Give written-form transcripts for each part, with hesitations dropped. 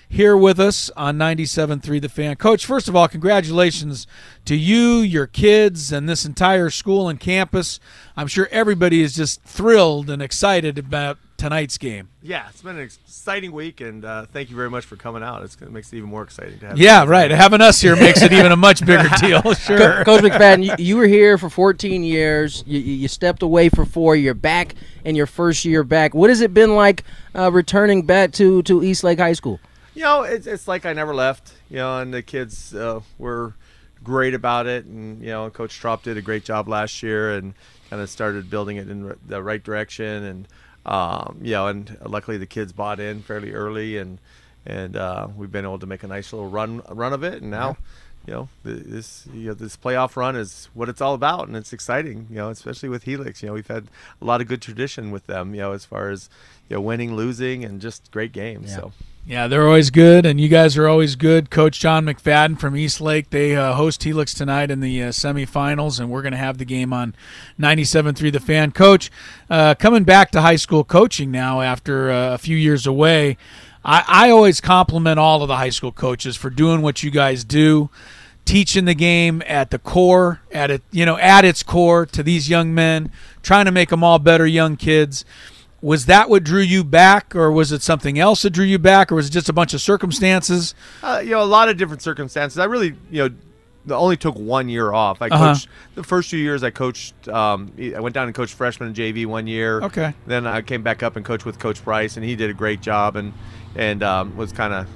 here with us on 97.3 The Fan. Coach, first of all, congratulations to you, your kids, and this entire school and campus. I'm sure everybody is just thrilled and excited about tonight's game. Yeah, it's been an exciting week, and thank you very much for coming out. It makes it even more exciting to have you. Right. Having us here makes it even a much bigger deal. Sure. Coach McFadden, you were here for 14 years. You stepped away for 4. You're back in your first year back. What has it been like returning back to Eastlake High School? It's like I never left, and the kids were great about it, and, Coach Trop did a great job last year and kind of started building it in the right direction, and and luckily the kids bought in fairly early, and we've been able to make a nice little run of it, and now, this playoff run is what it's all about, and it's exciting, especially with Helix. We've had a lot of good tradition with them, as far as winning, losing, and just great games. So. Yeah, they're always good, and you guys are always good. Coach John McFadden from Eastlake, they host Helix tonight in the semifinals, and we're going to have the game on 97.3 The Fan. Coach, coming back to high school coaching now after a few years away, I always compliment all of the high school coaches for doing what you guys do, teaching the game at the core, at its core to these young men, trying to make them all better young kids. Was that what drew you back, or was it something else that drew you back, or was it just a bunch of circumstances? A lot of different circumstances. I really, only took 1 year off. I coached the first 2 years. I coached. I went down and coached freshman and JV 1 year. Okay. Then I came back up and coached with Coach Bryce, and he did a great job, and was kind of,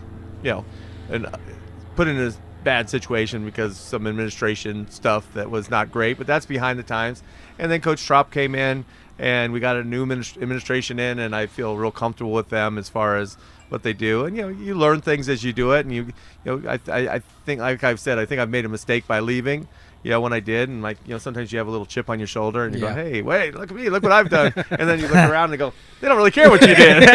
and put in a bad situation because some administration stuff that was not great. But that's behind the times. And then Coach Trop came in, and we got a new administration in, and I feel real comfortable with them as far as what they do. And you learn things as you do it, and I think, like I've said, I think I've made a mistake by leaving. When I did, and sometimes you have a little chip on your shoulder, and you go, "Hey, wait, look at me, look what I've done," and then you look around and go, "They don't really care what you did,"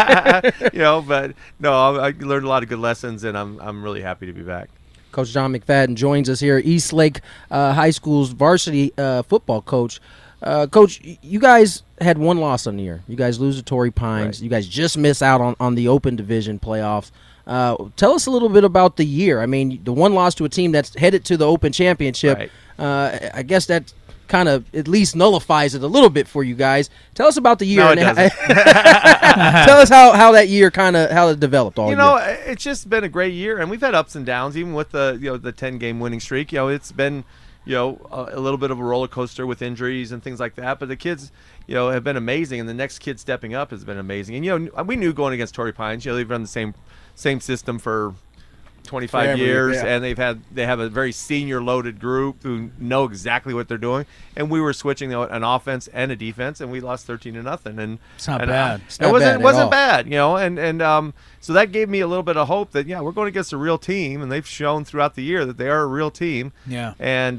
But no, I learned a lot of good lessons, and I'm really happy to be back. Coach John McFadden joins us here, Eastlake High School's varsity football coach. Coach, you guys had one loss on the year. You guys lose to Torrey Pines. Right. You guys just miss out on the Open Division playoffs. Tell us a little bit about the year. I mean, the one loss to a team that's headed to the Open Championship, right. I guess that kind of at least nullifies it a little bit for you guys. Tell us about the year. No, it doesn't. Tell us how that year how it developed all year. It's just been a great year, and we've had ups and downs, even with the 10-game winning streak. It's been a little bit of a roller coaster with injuries and things like that. But the kids, have been amazing, and the next kid stepping up has been amazing. And we knew going against Torrey Pines, they've run the same system for 25 years, and they have a very senior loaded group who know exactly what they're doing. And we were switching an offense and a defense, and we lost 13-0. And it's not bad. It wasn't bad, and so that gave me a little bit of hope that we're going against a real team, and they've shown throughout the year that they are a real team. Yeah. And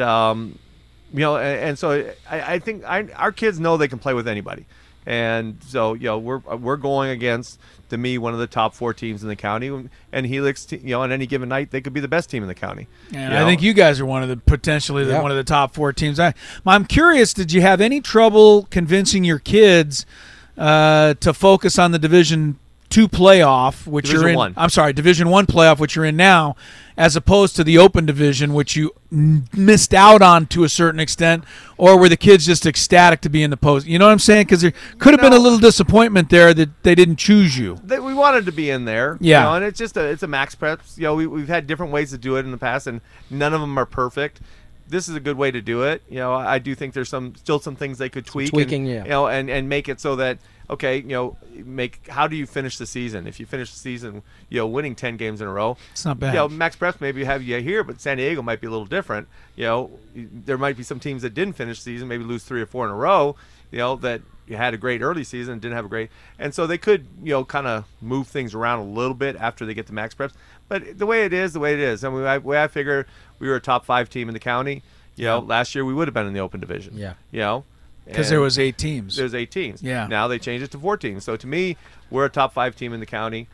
and so I think our kids know they can play with anybody. And so, we're going against, to me, one of the top 4 teams in the county. And Helix, on any given night, they could be the best team in the county. And I think you guys are one of the one of the top 4 teams. I'm curious, did you have any trouble convincing your kids to focus on the Division II playoff, which Division you're in? One. I'm sorry, Division I playoff, which you're in now, as opposed to the Open Division, which you missed out on to a certain extent, or were the kids just ecstatic to be in the post? You know what I'm saying? Because there could have been a little disappointment there that they didn't choose you. We wanted to be in there. Yeah. And it's just it's a max preps. We've had different ways to do it in the past, and none of them are perfect. This is a good way to do it. I do think there's still some things they could tweak. Tweaking, and make it so that, okay, how do you finish the season? If you finish the season, winning 10 games in a row, it's not bad. Max Preps maybe have you here, but San Diego might be a little different. There might be some teams that didn't finish the season, maybe lose 3 or 4 in a row, that you had a great early season and didn't have a great, and so they could, kind of move things around a little bit after they get to Max Preps. But the way it is. I mean, the way I figure we were a top 5 team in the county. Last year we would have been in the Open Division. Yeah. Because there was 8 teams. There's 8 teams. Yeah. Now they changed it to 4 teams. So to me, we're a top 5 team in the county,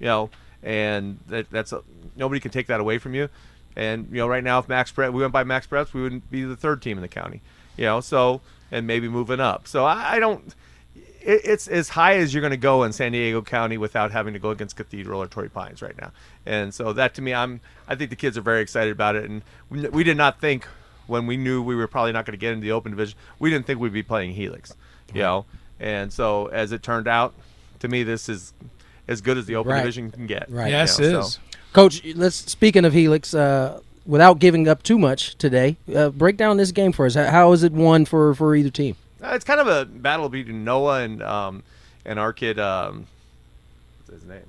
and that's nobody can take that away from you. And right now, if we went by Max Preps, we wouldn't be the 3rd team in the county. So and maybe moving up. So I don't. it's as high as you're going to go in San Diego County without having to go against Cathedral or Torrey Pines right now. And so that, to me, I think the kids are very excited about it. And we did not think, when we knew we were probably not going to get into the Open Division, we didn't think we'd be playing Helix, you know. And so as it turned out, to me, this is as good as the Open Division can get. Right. Yes, you know, it is. so. Coach, speaking of Helix, without giving up too much today, break down this game for us. How is it won for either team? It's kind of a battle between Noah and our kid. What's his name?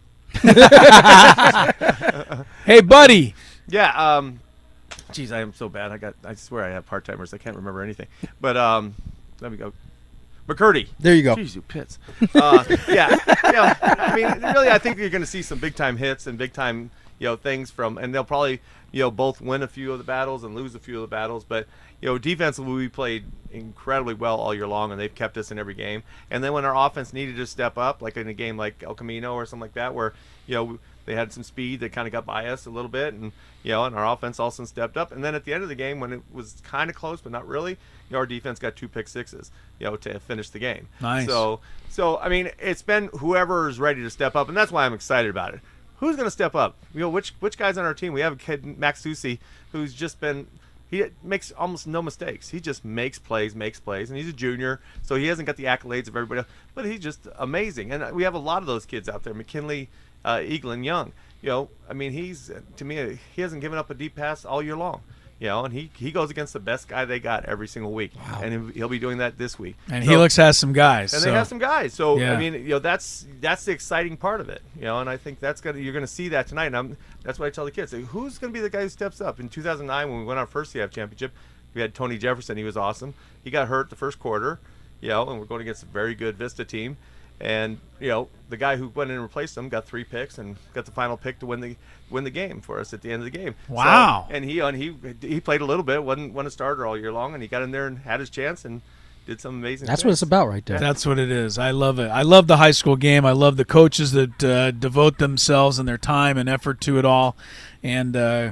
Hey, buddy. Yeah. Geez, I am so bad. I swear I have part-timers. I can't remember anything. But let me go. McCurdy. There you go. Jeez, you pits. Yeah. I mean, really, I think you're going to see some big-time hits and big-time, things from, and they'll probably, both win a few of the battles and lose a few of the battles. But, defensively, we played incredibly well all year long, and they've kept us in every game. And then when our offense needed to step up, like in a game like El Camino or something like that, where, they had some speed that kind of got by us a little bit, and and our offense also stepped up. And then at the end of the game, when it was kind of close but not really, our defense got 2 pick sixes, to finish the game. Nice. So I mean, it's been whoever is ready to step up, and that's why I'm excited about it. Who's going to step up? Which guys on our team? We have a kid, Max Susi, who's just been. He makes almost no mistakes. He just makes plays, and he's a junior, so he hasn't got the accolades of everybody else, but he's just amazing. And we have a lot of those kids out there. McKinley, Eaglin, Young. I mean, to me, he hasn't given up a deep pass all year long. And he goes against the best guy they got every single week. Wow. And he'll be doing that this week. And Helix has some guys. And they have some guys. So, yeah. I mean, that's the exciting part of it. And I think you're going to see that tonight. And that's what I tell the kids. Who's going to be the guy who steps up? In 2009, when we won our first CF championship, we had Tony Jefferson. He was awesome. He got hurt the first quarter, and we're going against a very good Vista team. And the guy who went in and replaced him got 3 picks and got the final pick to win the game for us at the end of the game. Wow! So, and he played a little bit, wasn't a starter all year long, and he got in there and had his chance and did some amazing. That's things. what it's about, right there. That's what it is. I love it. I love the high school game. I love the coaches that devote themselves and their time and effort to it all, and.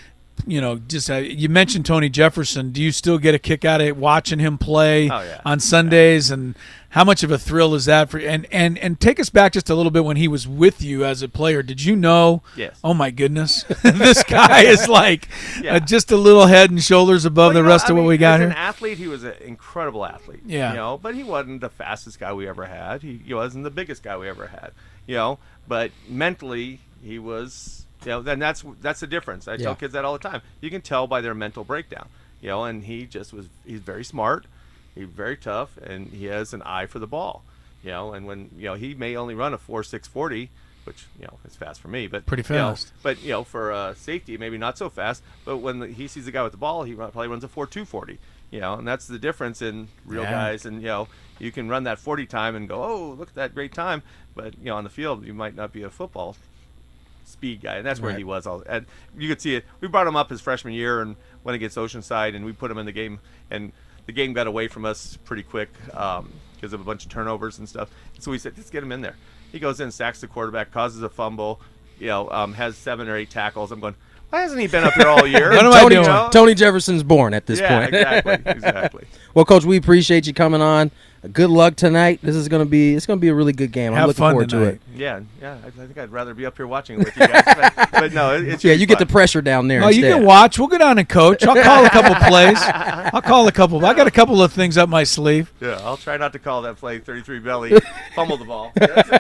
You mentioned Tony Jefferson. Do you still get a kick out of watching him play on Sundays? And how much of a thrill is that for you? And take us back just a little bit when he was with you as a player. Did you know? Yes. Oh my goodness, this guy is like just a little head and shoulders above the rest of what we got here. As an athlete, he was an incredible athlete. Yeah. But he wasn't the fastest guy we ever had. He wasn't the biggest guy we ever had. But mentally, he was. And that's the difference. I tell kids that all the time. You can tell by their mental breakdown. And he's very smart, he's very tough, and he has an eye for the ball. And when he may only run a 4.6 40, which is fast for me, but pretty fast. But for safety, maybe not so fast. But when he sees the guy with the ball, he probably runs a 4.2 40. And that's the difference in real guys. And you can run that 40 time and go, oh, look at that great time. But on the field, you might not be a football speed guy, and that's where he was. And you could see it. We brought him up his freshman year and went against Oceanside, and we put him in the game, and the game got away from us pretty quick because of a bunch of turnovers and stuff. So we said, let's get him in there. He goes in, sacks the quarterback, causes a fumble, has 7 or 8 tackles. I'm going, why hasn't he been up here all year? What am I doing? Tony Jefferson's born at this point. Exactly. Well, Coach, we appreciate you coming on. Good luck tonight. This is going to be a really good game. I'm looking forward to it. Yeah. I think I'd rather be up here watching it with you guys. but no, it's you get the pressure down there. Oh, you can watch. We'll go down and coach. I'll call a couple plays. I got a couple of things up my sleeve. Yeah, I'll try not to call that play 33 belly, fumble the ball.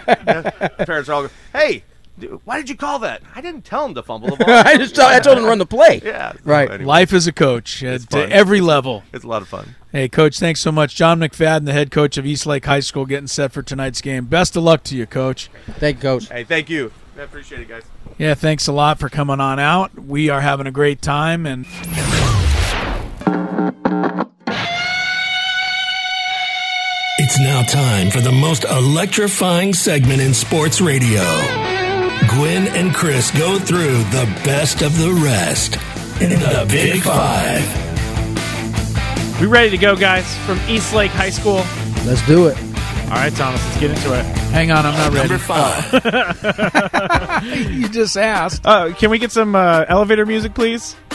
Parents are all going, hey, why did you call that? I didn't tell him to fumble the ball. I told him to run the play. Yeah. Right. Anyway. Life as a coach to every level. It's a lot of fun. Hey, Coach, thanks so much. John McFadden, the head coach of Eastlake High School, getting set for tonight's game. Best of luck to you, Coach. Thank you, Coach. Hey, thank you. I appreciate it, guys. Yeah, thanks a lot for coming on out. We are having a great time. And it's now time for the most electrifying segment in sports radio. Gwen and Chris go through the best of the rest in the Big Five. We ready to go, guys, from Eastlake High School? Let's do it. All right, Thomas, let's get into it. Hang on, I'm not ready. Number 5. You just asked. Can we get some elevator music, please?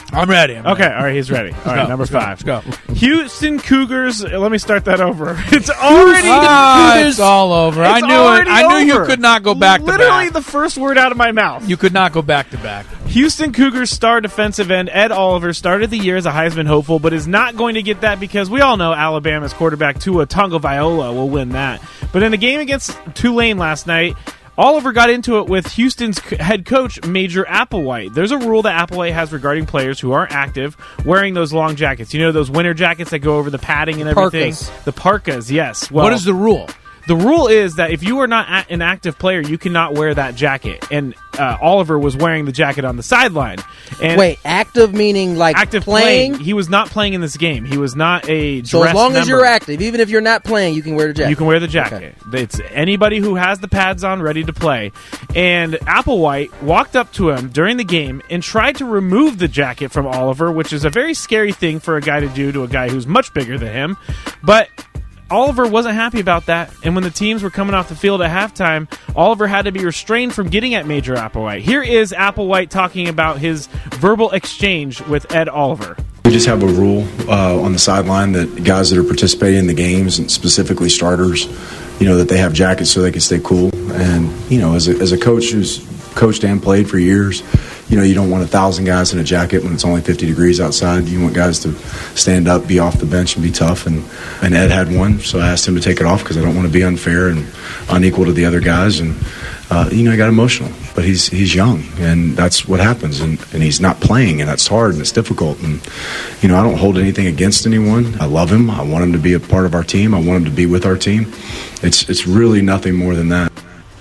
I'm ready. Okay, all right, he's ready. All right, number 5. Let's go. Houston Cougars. Let me start that over. It's already It's all over. I It's knew it. already I knew you over. could not go back to back. Literally the first word out of my mouth. You could not go back to back. Houston Cougars star defensive end Ed Oliver started the year as a Heisman hopeful, but is not going to get that because we all know Alabama's quarterback Tua Tagovailoa will win that. But in the game against Tulane last night, Oliver got into it with Houston's head coach, Major Applewhite. There's a rule that Applewhite has regarding players who aren't active wearing those long jackets. You know, those winter jackets that go over the padding and everything? Parkas. The parkas, yes. Well, What is the rule? the rule is that if you are not an active player, you cannot wear that jacket. And Oliver was wearing the jacket on the sideline. And Wait, active meaning like active playing? He was not playing in this game. He was not a So dress as long as member. you're active, even if you're not playing, you can wear the jacket. You can wear the jacket. It's anybody who has the pads on ready to play. And Applewhite walked up to him during the game and tried to remove the jacket from Oliver, which is a very scary thing for a guy to do to a guy who's much bigger than him. But Oliver wasn't happy about that, and when the teams were coming off the field at halftime, Oliver had to be restrained from getting at Major Applewhite. Here is Applewhite talking about his verbal exchange with Ed Oliver. We just have a rule on the sideline that guys that are participating in the games, and specifically starters, that they have jackets so they can stay cool. And, as a coach who's coached and played for years, you don't want 1,000 guys in a jacket when it's only 50 degrees outside. You want guys to stand up, be off the bench, and be tough. And Ed had one, so I asked him to take it off because I don't want to be unfair and unequal to the other guys. And, he got emotional. But he's young, and that's what happens. And he's not playing, and that's hard, and it's difficult. And, I don't hold anything against anyone. I love him. I want him to be a part of our team. I want him to be with our team. It's really nothing more than that.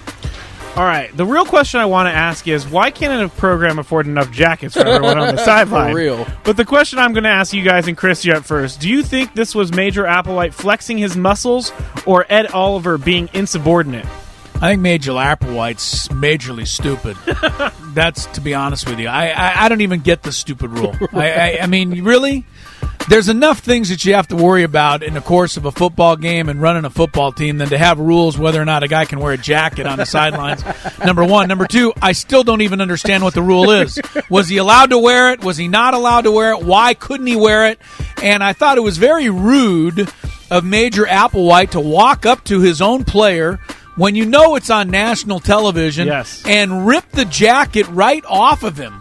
All right, the real question I want to ask is, why can't a program afford enough jackets for everyone on the sideline? For real. But the question I'm going to ask you guys, and Chris, you up first, do you think this was Major Applewhite flexing his muscles or Ed Oliver being insubordinate? I think Major Applewhite's majorly stupid. That's, to be honest with you. I don't even get the stupid rule. I mean, really? There's enough things that you have to worry about in the course of a football game and running a football team than to have rules whether or not a guy can wear a jacket on the sidelines. Number one. Number two, I still don't even understand what the rule is. Was he allowed to wear it? Was he not allowed to wear it? Why couldn't he wear it? And I thought it was very rude of Major Applewhite to walk up to his own player when you know it's on national television and rip the jacket right off of him.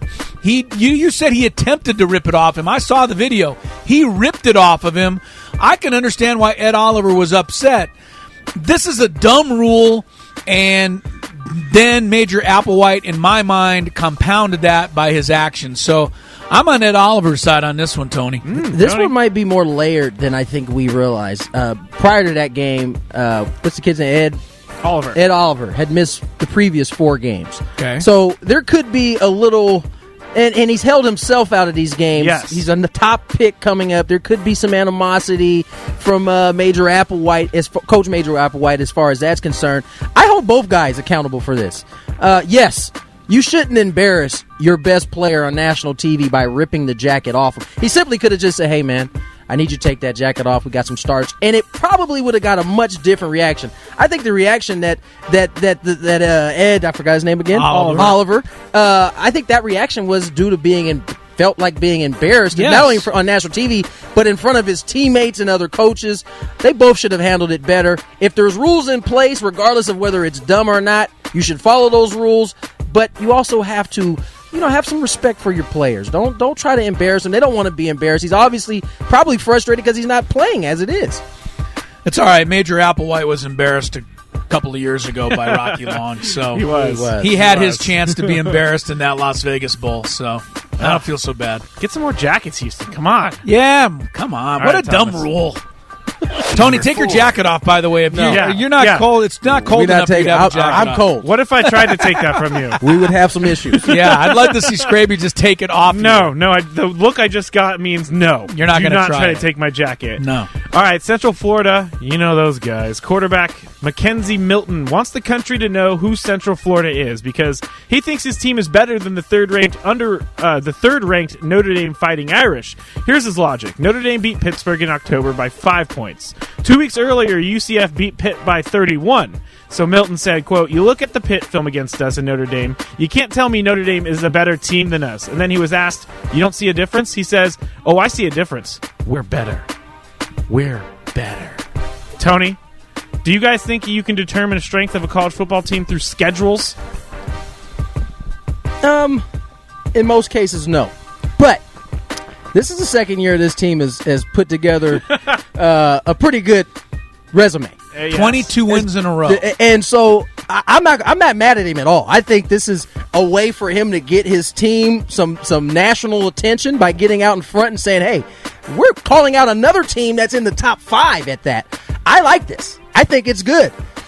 You said he attempted to rip it off him. I saw the video. He ripped it off of him. I can understand why Ed Oliver was upset. This is a dumb rule, and then Major Applewhite, in my mind, compounded that by his actions. So I'm on Ed Oliver's side on this one, Tony. This Tony? one might be more layered than I think we realize. Prior to that game, what's the kid's name? Ed Oliver had missed the previous 4 games. Okay. So there could be a little... And he's held himself out of these games. Yes. He's on the top pick coming up. There could be some animosity from Major Applewhite, Coach Major Applewhite, as far as that's concerned. I hold both guys accountable for this. Yes, you shouldn't embarrass your best player on national TV by ripping the jacket off him. He simply could have just said, hey, man, I need you to take that jacket off. We got some starch. And it probably would have got a much different reaction. I think the reaction that Ed, I forgot his name again, Oliver. I think that reaction was due to felt like being embarrassed, not only on national TV, but in front of his teammates and other coaches. They both should have handled it better. If there's rules in place, regardless of whether it's dumb or not, you should follow those rules. But you also have to have some respect for your players. Don't try to embarrass them. They don't want to be embarrassed. He's obviously probably frustrated because he's not playing as it is. It's all right. Major Applewhite was embarrassed a couple of years ago by Rocky Long, so he had his chance to be embarrassed in that Las Vegas Bowl. So I don't feel so bad. Get some more jackets, Houston. Come on. Yeah, come on. All What right, a dumb Thomas. rule. Tony, take your jacket off, by the way. If you're not cold, it's not cold enough for you to have a jacket I'm on. cold. What if I tried to take that from you? We would have some issues. Yeah, I'd like to see Scraby just take it off. No, the look I just got means no. You're not going gonna to try try it. to take my jacket. No. All right, Central Florida, you know those guys. Quarterback Mackenzie Milton wants the country to know who Central Florida is because he thinks his team is better than the third-ranked Notre Dame Fighting Irish. Here's his logic. Notre Dame beat Pittsburgh in October by 5 points. 2 weeks earlier, UCF beat Pitt by 31. So Milton said, quote, "You look at the Pitt film against us in Notre Dame, you can't tell me Notre Dame is a better team than us." And then he was asked You don't see a difference? He says, oh, I see a difference. We're better. We're better. Tony, do you guys think you can determine the strength of a college football team through schedules? In most cases, no. But this is the second year this team has put together a pretty good resume. Yes. 22 wins in a row. And so I'm not mad at him at all. I think this is a way for him to get his team some national attention by getting out in front and saying, hey, we're calling out another team that's in the top 5 at that. I like this. I think it's good.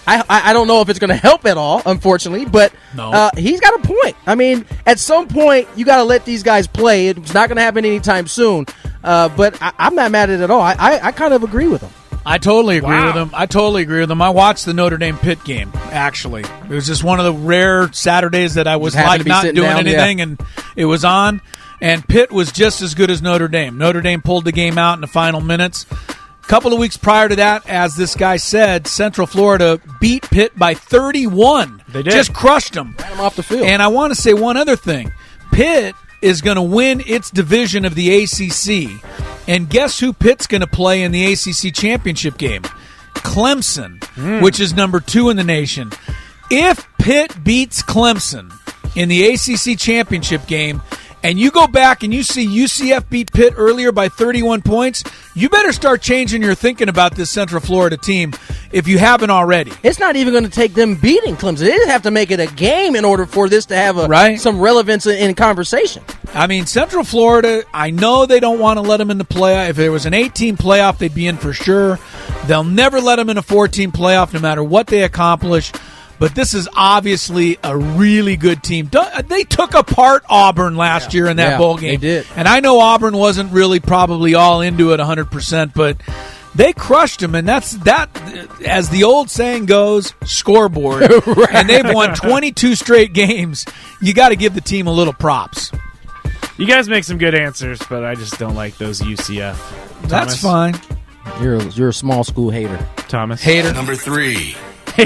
I don't know if it's going to help at all, unfortunately, but No. He's got a point. I mean, at some point, you got to let these guys play. It's not going to happen anytime soon, but I'm not mad at it at all. I kind of agree with him. I totally agree Wow. with him. I watched the Notre Dame Pitt game, actually. It was just one of the rare Saturdays that I was Just happened like to be not sitting doing down, anything, and it was on. And Pitt was just as good as Notre Dame. Notre Dame pulled the game out in the final minutes. A couple of weeks prior to that, as this guy said, Central Florida beat Pitt by 31. They did. Just crushed them. Ran him off the field. And I want to say one other thing. Pitt is going to win its division of the ACC. And guess who Pitt's going to play in the ACC championship game? Clemson, which is number 2 in the nation. If Pitt beats Clemson in the ACC championship game, and you go back and you see UCF beat Pitt earlier by 31 points, you better start changing your thinking about this Central Florida team if you haven't already. It's not even going to take them beating Clemson. They have to make it a game in order for this to have some relevance in conversation. I mean, Central Florida, I know they don't want to let them in the playoff. If there was an 8-team playoff, they'd be in for sure. They'll never let them in a 4-team playoff no matter what they accomplish. But this is obviously a really good team. They took apart Auburn last year in that bowl game. They did. And I know Auburn wasn't really probably all into it 100%, but they crushed them. And that's that, as the old saying goes, scoreboard. Right. And they've won 22 straight games. You got to give the team a little props. You guys make some good answers, but I just don't like those UCF. That's Thomas? fine. You're a small school hater. Thomas. Hater. Number 3.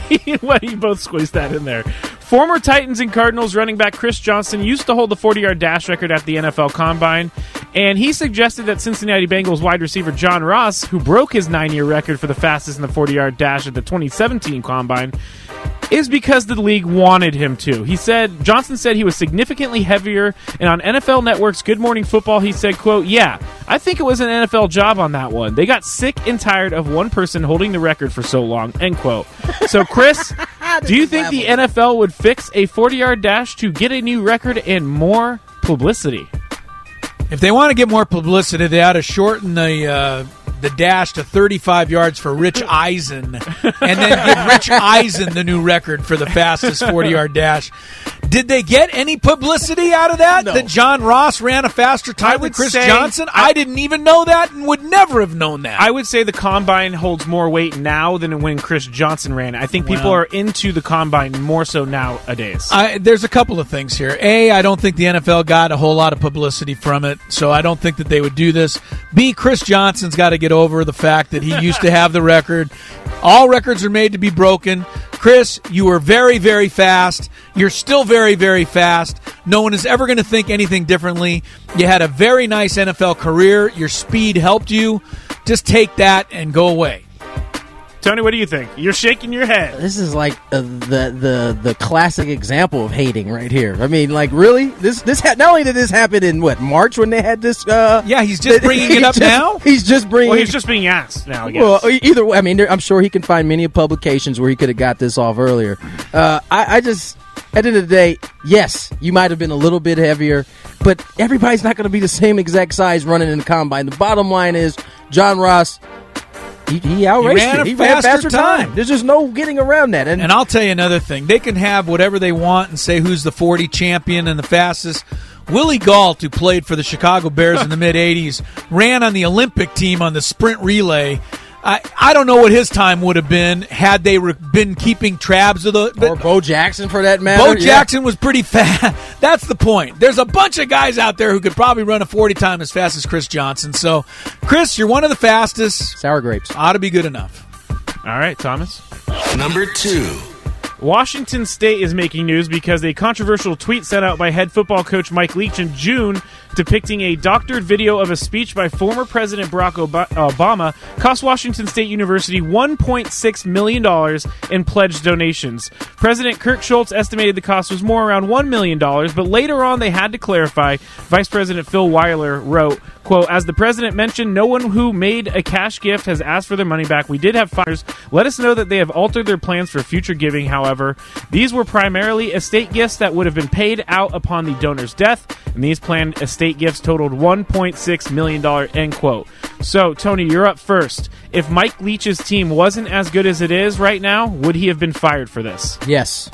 Why you both squeezed that in there? Former Titans and Cardinals running back Chris Johnson used to hold the 40-yard dash record at the NFL Combine, and he suggested that Cincinnati Bengals wide receiver John Ross, who broke his 9-year record for the fastest in the 40-yard dash at the 2017 Combine, is because the league wanted him to. Johnson said he was significantly heavier, and on NFL Network's Good Morning Football, he said, quote, yeah, I think it was an NFL job on that one. They got sick and tired of one person holding the record for so long, end quote. So, Chris, do you think the NFL would fix a 40-yard dash to get a new record and more publicity? If they want to get more publicity, they ought to shorten the dash to 35 yards for Rich Eisen, and then give Rich Eisen the new record for the fastest 40-yard dash. Did they get any publicity out of that? No. That John Ross ran a faster time than Chris Johnson? I didn't even know that and would never have known that. I would say the Combine holds more weight now than when Chris Johnson ran. I think people are into the Combine more so nowadays. There's a couple of things here. A, I don't think the NFL got a whole lot of publicity from it, so I don't think that they would do this. B, Chris Johnson's got to get over the fact that he used to have the record. All records are made to be broken. Chris, you were very, very fast. You're still very, very fast. No one is ever going to think anything differently. You had a very nice NFL career. Your speed helped you. Just take that and go away. Tony, what do you think? You're shaking your head. This is like the classic example of hating right here. I mean, like, really? This not only did this happen in March when they had this. Yeah, he's just bringing it up now. He's just bringing. Well, he's just being asked now. I guess. Well, either way, I mean, I'm sure he can find many publications where he could have got this off earlier. I just, at the end of the day, yes, you might have been a little bit heavier, but everybody's not going to be the same exact size running in the Combine. The bottom line is, John Ross. He outraced it. He ran a faster time. There's just no getting around that. And I'll tell you another thing. They can have whatever they want and say who's the 40 champion and the fastest. Willie Gault, who played for the Chicago Bears in the mid-'80s, ran on the Olympic team on the sprint relay. I don't know what his time would have been had they been keeping tabs of the... Or Bo Jackson, for that matter. Bo Jackson was pretty fast. That's the point. There's a bunch of guys out there who could probably run a 40 time as fast as Chris Johnson. So, Chris, you're one of the fastest. Sour grapes. Ought to be good enough. All right, Thomas. Number 2. Washington State is making news because a controversial tweet sent out by head football coach Mike Leach in June depicting a doctored video of a speech by former President Barack Obama cost Washington State University $1.6 million in pledged donations. President Kirk Schultz estimated the cost was more around $1 million, but later on they had to clarify. Vice President Phil Weiler wrote, quote, "As the president mentioned, no one who made a cash gift has asked for their money back. We did have fires. Let us know that they have altered their plans for future giving. However, these were primarily estate gifts that would have been paid out upon the donor's death, and these planned estate gifts totaled $1.6 million, end quote." So, Tony, you're up first. If Mike Leach's team wasn't as good as it is right now, would he have been fired for this? Yes,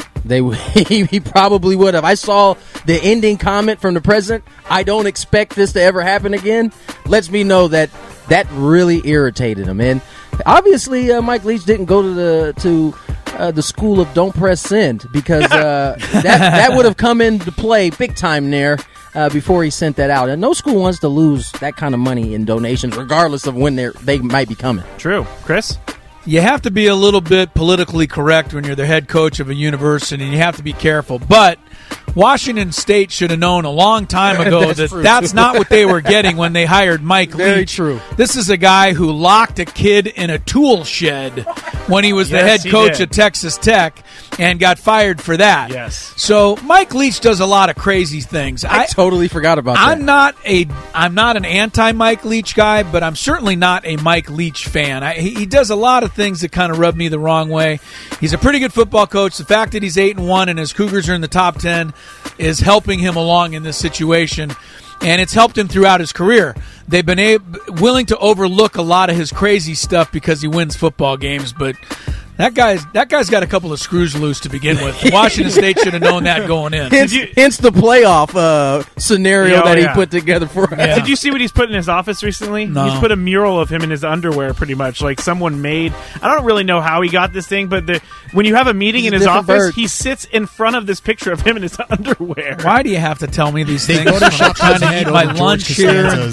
he probably would have. I saw the ending comment from the president. I don't expect this to ever happen again. Lets me know that really irritated him. And obviously, Mike Leach didn't go to the school of don't press send because that would have come into play big time there before he sent that out. And no school wants to lose that kind of money in donations, regardless of when they might be coming. True. Chris? You have to be a little bit politically correct when you're the head coach of a university, and you have to be careful. But Washington State should have known a long time ago that's not what they were getting when they hired Mike Leach. Very true. This is a guy who locked a kid in a tool shed when he was the head coach at Texas Tech and got fired for that. Yes. So Mike Leach does a lot of crazy things. I totally forgot about that. I'm not an anti-Mike Leach guy, but I'm certainly not a Mike Leach fan. He does a lot of things that kind of rub me the wrong way. He's a pretty good football coach. The fact that he's 8-1 and his Cougars are in the top 10 is helping him along in this situation, and it's helped him throughout his career. They've been willing to overlook a lot of his crazy stuff because he wins football games, but that guy's got a couple of screws loose to begin with. Washington State should have known that going in. Hence the playoff scenario that he put together for us. Did you see what he's put in his office recently? No. He's put a mural of him in his underwear, pretty much. Like someone made. I don't really know how he got this thing, but when you have a meeting in his office, he sits in front of this picture of him in his underwear. Why do you have to tell me these things? I'm trying to eat my lunch here.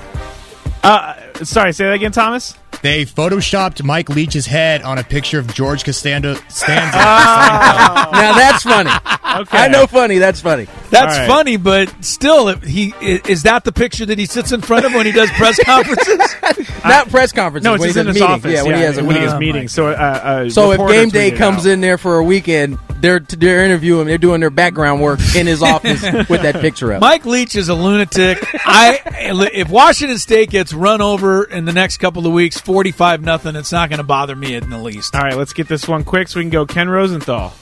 Sorry, say that again, Thomas? They photoshopped Mike Leach's head on a picture of George Costanza. Now that's funny. Okay. I know funny. That's funny. That's funny, but still, is that the picture that he sits in front of when he does press conferences? Not press conferences. No, it's when in his meeting. office. Yeah, when he has a meeting. So if game day comes in there for a weekend, they're interviewing him. They're doing their background work in his office with that picture up. Mike Leach is a lunatic. If Washington State gets run over in the next couple of weeks, 45-0, it's not going to bother me in the least. All right, let's get this one quick so we can go Ken Rosenthal.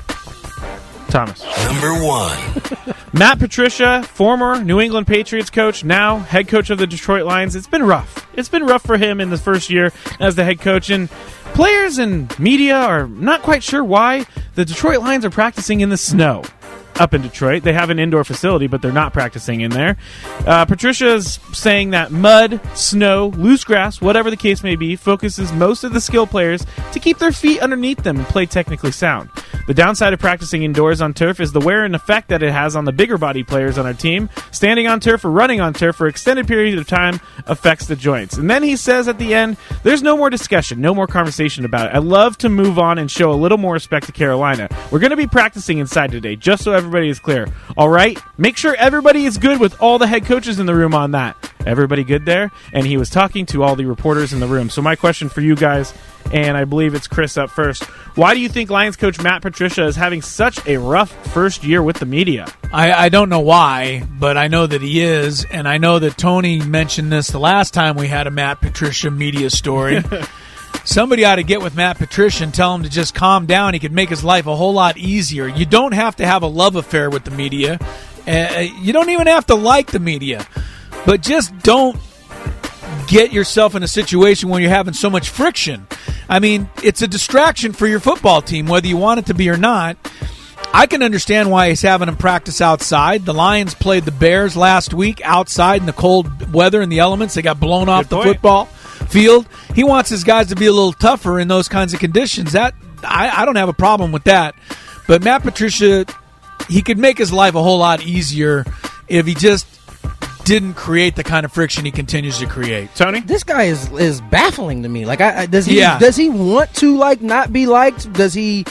Thomas. Number 1. Matt Patricia, former New England Patriots coach, now head coach of the Detroit Lions. It's been rough. It's been rough for him in the first year as the head coach, and players and media are not quite sure why the Detroit Lions are practicing in the snow. Up in Detroit. They have an indoor facility, but they're not practicing in there. Patricia's saying that mud, snow, loose grass, whatever the case may be, focuses most of the skill players to keep their feet underneath them and play technically sound. The downside of practicing indoors on turf is the wear and effect that it has on the bigger body players on our team. Standing on turf or running on turf for extended periods of time affects the joints. And then he says at the end, there's no more discussion, no more conversation about it. I love to move on and show a little more respect to Carolina. We're going to be practicing inside today, just so everybody is clear. All right? Make sure everybody is good with all the head coaches in the room on that. Everybody good there? And he was talking to all the reporters in the room. So my question for you guys, and I believe it's Chris up first, why do you think Lions coach Matt Patricia is having such a rough first year with the media? I don't know why, but I know that he is, and I know that Tony mentioned this the last time we had a Matt Patricia media story. Somebody ought to get with Matt Patricia and tell him to just calm down. He could make his life a whole lot easier. You don't have to have a love affair with the media. You don't even have to like the media. But just don't get yourself in a situation where you're having so much friction. I mean, it's a distraction for your football team, whether you want it to be or not. I can understand why he's having them practice outside. The Lions played the Bears last week outside in the cold weather and the elements. They got blown off the football field. He wants his guys to be a little tougher in those kinds of conditions. That I don't have a problem with that. But Matt Patricia, he could make his life a whole lot easier if he just didn't create the kind of friction he continues to create. Tony? This guy is baffling to me. Like, does he want to not be liked? Does he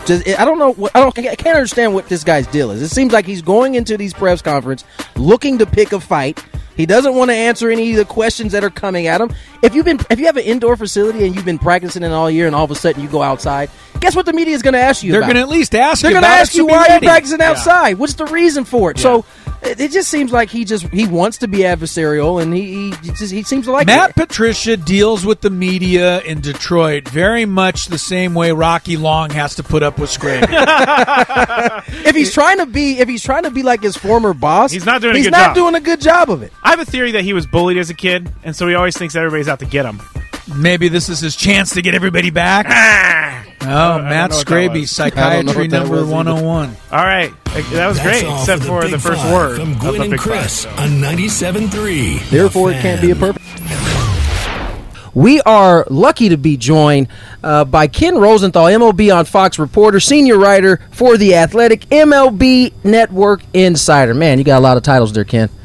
I don't know. I can't understand what this guy's deal is. It seems like he's going into these press conference looking to pick a fight. He doesn't want to answer any of the questions that are coming at him. If you have an indoor facility and you've been practicing it all year, and all of a sudden you go outside, guess what the media is going to ask you They're about? going to at least ask They're you going to about ask it, you so be why ready. you're practicing outside. What's the reason for it? So it just seems like he wants to be adversarial, and he seems to like Matt it. Patricia deals with the media in Detroit very much the same way Rocky Long has to put up with scraping. If he's trying to be like his former boss, He's not doing a he's good not job. doing a good job of it. I have a theory that he was bullied as a kid, and so he always thinks everybody's out to get him. Maybe this is his chance to get everybody back. Oh, Matt know what that Scraby, was. Psychiatry number 101. All right. That was That's great, all except for Big the first Five word from of Gwynn the and Big Chris Five. on 97.3. Therefore, The it can't be a Fan. perfect. We are lucky to be joined by Ken Rosenthal, MLB on Fox reporter, senior writer for The Athletic, MLB Network insider. Man, you got a lot of titles there, Ken.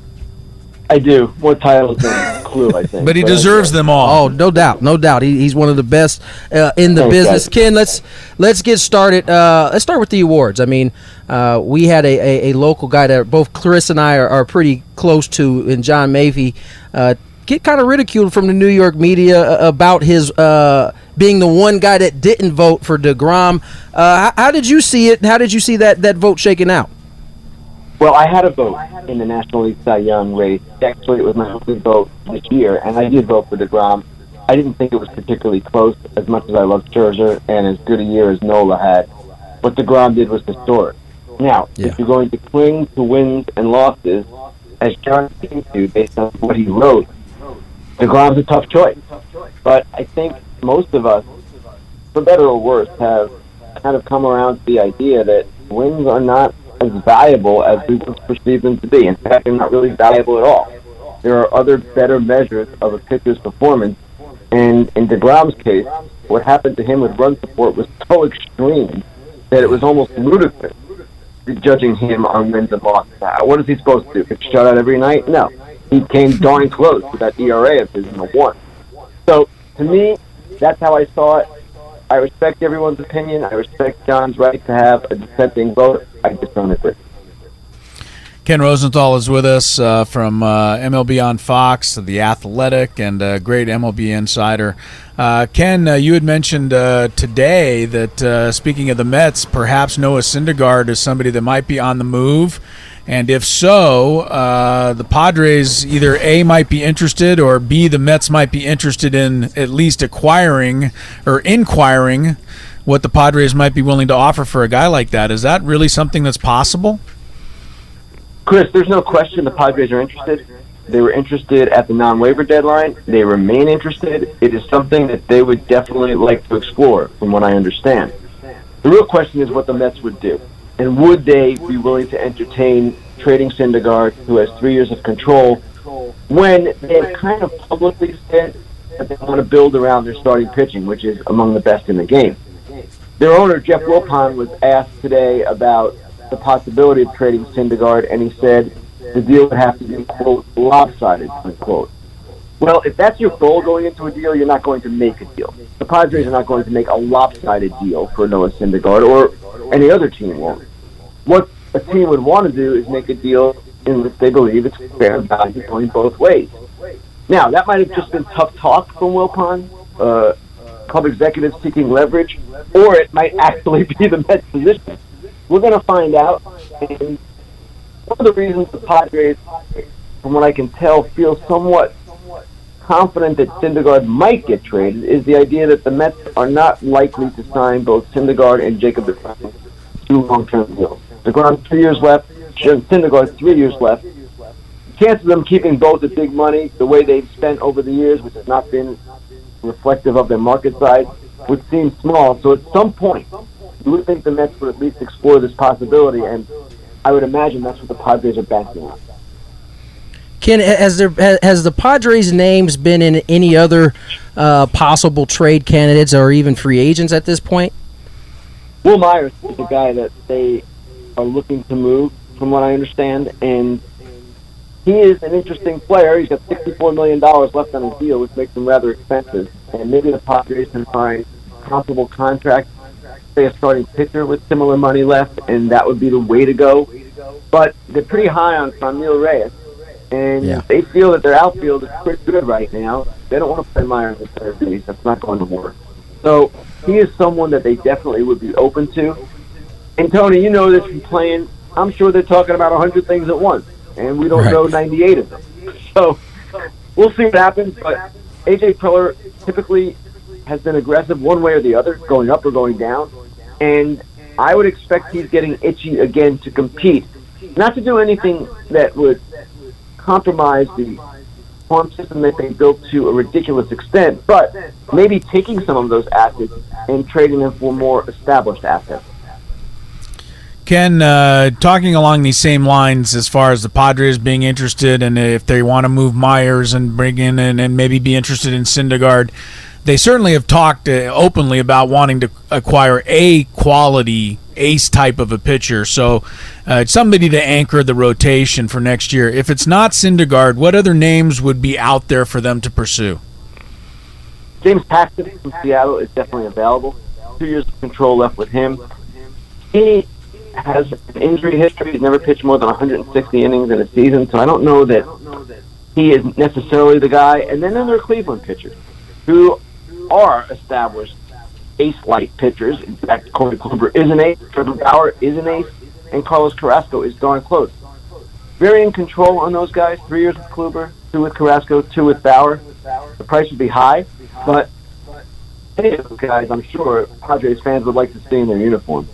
I do. More titles than Clue, I think. But he deserves them all. Oh, no doubt, no doubt. He's one of the best in the Thanks, business. guys. Ken, let's get started. Let's start with the awards. I mean, we had a local guy that both Chris and I are pretty close to, in John Mafee, get kind of ridiculed from the New York media about his being the one guy that didn't vote for DeGrom. How did you see it? How did you see that vote shaking out? Well, I had a vote in the National League Cy Young race. Actually, it was my only vote this year, and I did vote for DeGrom. I didn't think it was particularly close, as much as I loved Scherzer and as good a year as Nola had. What DeGrom did was historic. Now, if you're going to cling to wins and losses, as John seemed to, based on what he wrote, DeGrom's a tough choice. But I think most of us, for better or worse, have kind of come around to the idea that wins are not as valuable as we once perceived them to be. In fact, they're not really valuable at all. There are other better measures of a pitcher's performance, and in DeGrom's case, what happened to him with run support was so extreme that it was almost ludicrous judging him on wins and losses. What is he supposed to do? Get shut out every night? No. He came darn close to that ERA of his in the 1. So, to me, that's how I saw it. I respect everyone's opinion. I respect John's right to have a dissenting vote. I just don't agree. Ken Rosenthal is with us from MLB on Fox, The Athletic, and a great MLB insider. Ken, you had mentioned today that, speaking of the Mets, perhaps Noah Syndergaard is somebody that might be on the move. And if so, the Padres either A, might be interested, or B, the Mets might be interested in at least acquiring or inquiring what the Padres might be willing to offer for a guy like that. Is that really something that's possible? Chris, there's no question the Padres are interested. They were interested at the non-waiver deadline. They remain interested. It is something that they would definitely like to explore, from what I understand. The real question is what the Mets would do. And would they be willing to entertain trading Syndergaard, who has 3 years of control, when they kind of publicly said that they want to build around their starting pitching, which is among the best in the game? Their owner, Jeff Wilpon, was asked today about the possibility of trading Syndergaard, and he said the deal would have to be, quote, lopsided, unquote. Well, if that's your goal going into a deal, you're not going to make a deal. The Padres are not going to make a lopsided deal for Noah Syndergaard, or any other team won't. What a team would want to do is make a deal in which they believe it's fair value going both ways. Now, that might have just been tough talk from Wilpon, club executives seeking leverage, or it might actually be the Mets' position. We're going to find out. And one of the reasons the Padres, from what I can tell, feel somewhat confident that Syndergaard might get traded is the idea that the Mets are not likely to sign both Syndergaard and Jacob DeGrom to long-term deals. DeGrom 2 years left, Syndergaard 3 years left. The chance of them keeping both at big money, the way they've spent over the years, which has not been reflective of their market size, would seem small. So at some point, you would think the Mets would at least explore this possibility, and I would imagine that's what the Padres are banking on. Ken, has the Padres' names been in any other possible trade candidates or even free agents at this point? Will Myers is a guy that they are looking to move, from what I understand, and he is an interesting player. He's got $64 million left on his deal, which makes him rather expensive, and maybe the Padres can find comparable contract say, a starting pitcher with similar money left, and that would be the way to go. But they're pretty high on Franmil Reyes, and they feel that their outfield is pretty good right now. They don't want to play Myers at third base. That's not going to work. So he is someone that they definitely would be open to. And, Tony, you know this from playing. I'm sure they're talking about 100 things at once, and we don't know 98 of them. So we'll see what happens, but A.J. Preller typically has been aggressive one way or the other, going up or going down, and I would expect he's getting itchy again to compete, not to do anything that would compromise the farm system that they built to a ridiculous extent, but maybe taking some of those assets and trading them for more established assets. Ken, talking along these same lines as far as the Padres being interested, and if they want to move Myers and bring in and maybe be interested in Syndergaard, they certainly have talked openly about wanting to acquire a quality ace type of a pitcher. So somebody to anchor the rotation for next year. If it's not Syndergaard, what other names would be out there for them to pursue? James Paxton from Seattle is definitely available. 2 years of control left with him. He has an injury history. He's never pitched more than 160 innings in a season, so I don't know that he is necessarily the guy. And then there are Cleveland pitchers who are established ace-like pitchers. In fact, Corey Kluber is an ace, Trevor Bauer is an ace, and Carlos Carrasco is darn close. Very in control on those guys. 3 years with Kluber, 2 with Carrasco, 2 with Bauer. The price would be high, but any of those guys, I'm sure Padres fans would like to see in their uniform.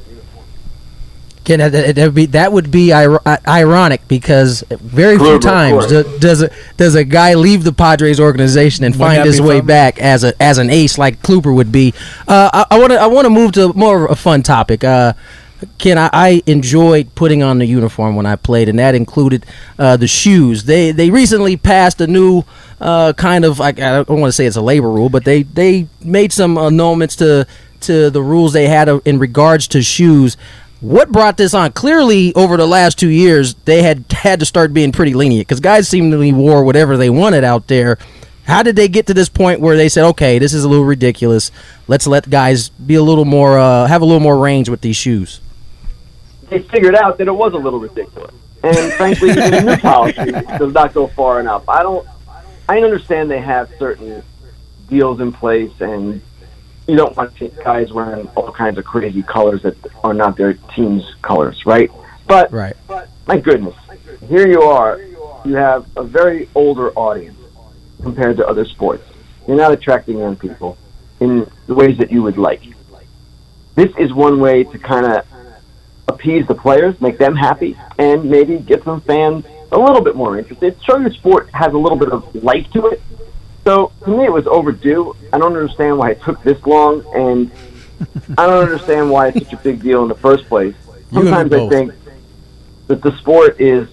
Ken, that would be ironic because very few times does a guy leave the Padres organization and find his way back as an ace like Kluber would be. I want to move to more of a fun topic. Ken, I enjoyed putting on the uniform when I played, and that included the shoes. They recently passed a new kind of, I don't want to say it's a labor rule, but they made some annulments to the rules they had in regards to shoes. What brought this on? Clearly, over the last 2 years, they had to start being pretty lenient because guys seemingly wore whatever they wanted out there. How did they get to this point where they said, okay, this is a little ridiculous. Let's let guys be a little more, have a little more range with these shoes? They figured out that it was a little ridiculous. And frankly, even the new policy does not go far enough. I understand they have certain deals in place, and you don't want guys wearing all kinds of crazy colors that are not their team's colors, right? But my goodness, here you are. You have a very older audience compared to other sports. You're not attracting young people in the ways that you would like. This is one way to kind of appease the players, make them happy, and maybe get some fans a little bit more interested. Show your sport has a little bit of life to it. So, to me, it was overdue. I don't understand why it took this long, and I don't understand why it's such a big deal in the first place. Sometimes I think that the sport is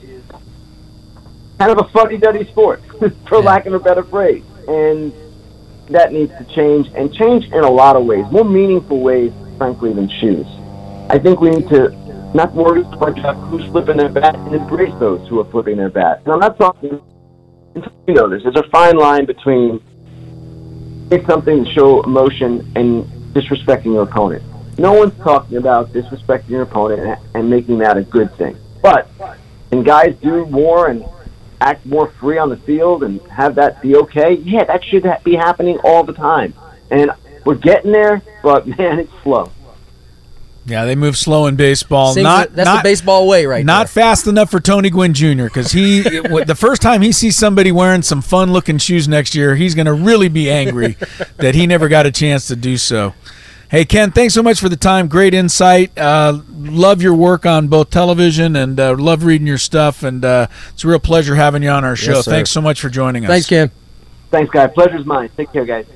kind of a fuddy-duddy sport, for lack of a better phrase. And that needs to change, and change in a lot of ways, more meaningful ways, frankly, than shoes. I think we need to not worry so much about who's flipping their bat and embrace those who are flipping their bat. And I'm not talking... You know this. There's a fine line between doing something to show emotion and disrespecting your opponent. No one's talking about disrespecting your opponent and making that a good thing. But when guys do more and act more free on the field and have that be okay, yeah, that should be happening all the time. And we're getting there, but man, it's slow. Yeah, they move slow in baseball. That's the baseball way, right? Not fast enough for Tony Gwynn Jr. because the first time he sees somebody wearing some fun-looking shoes next year, he's going to really be angry that he never got a chance to do so. Hey, Ken, thanks so much for the time. Great insight. Love your work on both television and love reading your stuff. And it's a real pleasure having you on our show. Yes, thanks so much for joining us. Thanks, Ken. Thanks, guys. Pleasure's mine. Take care, guys.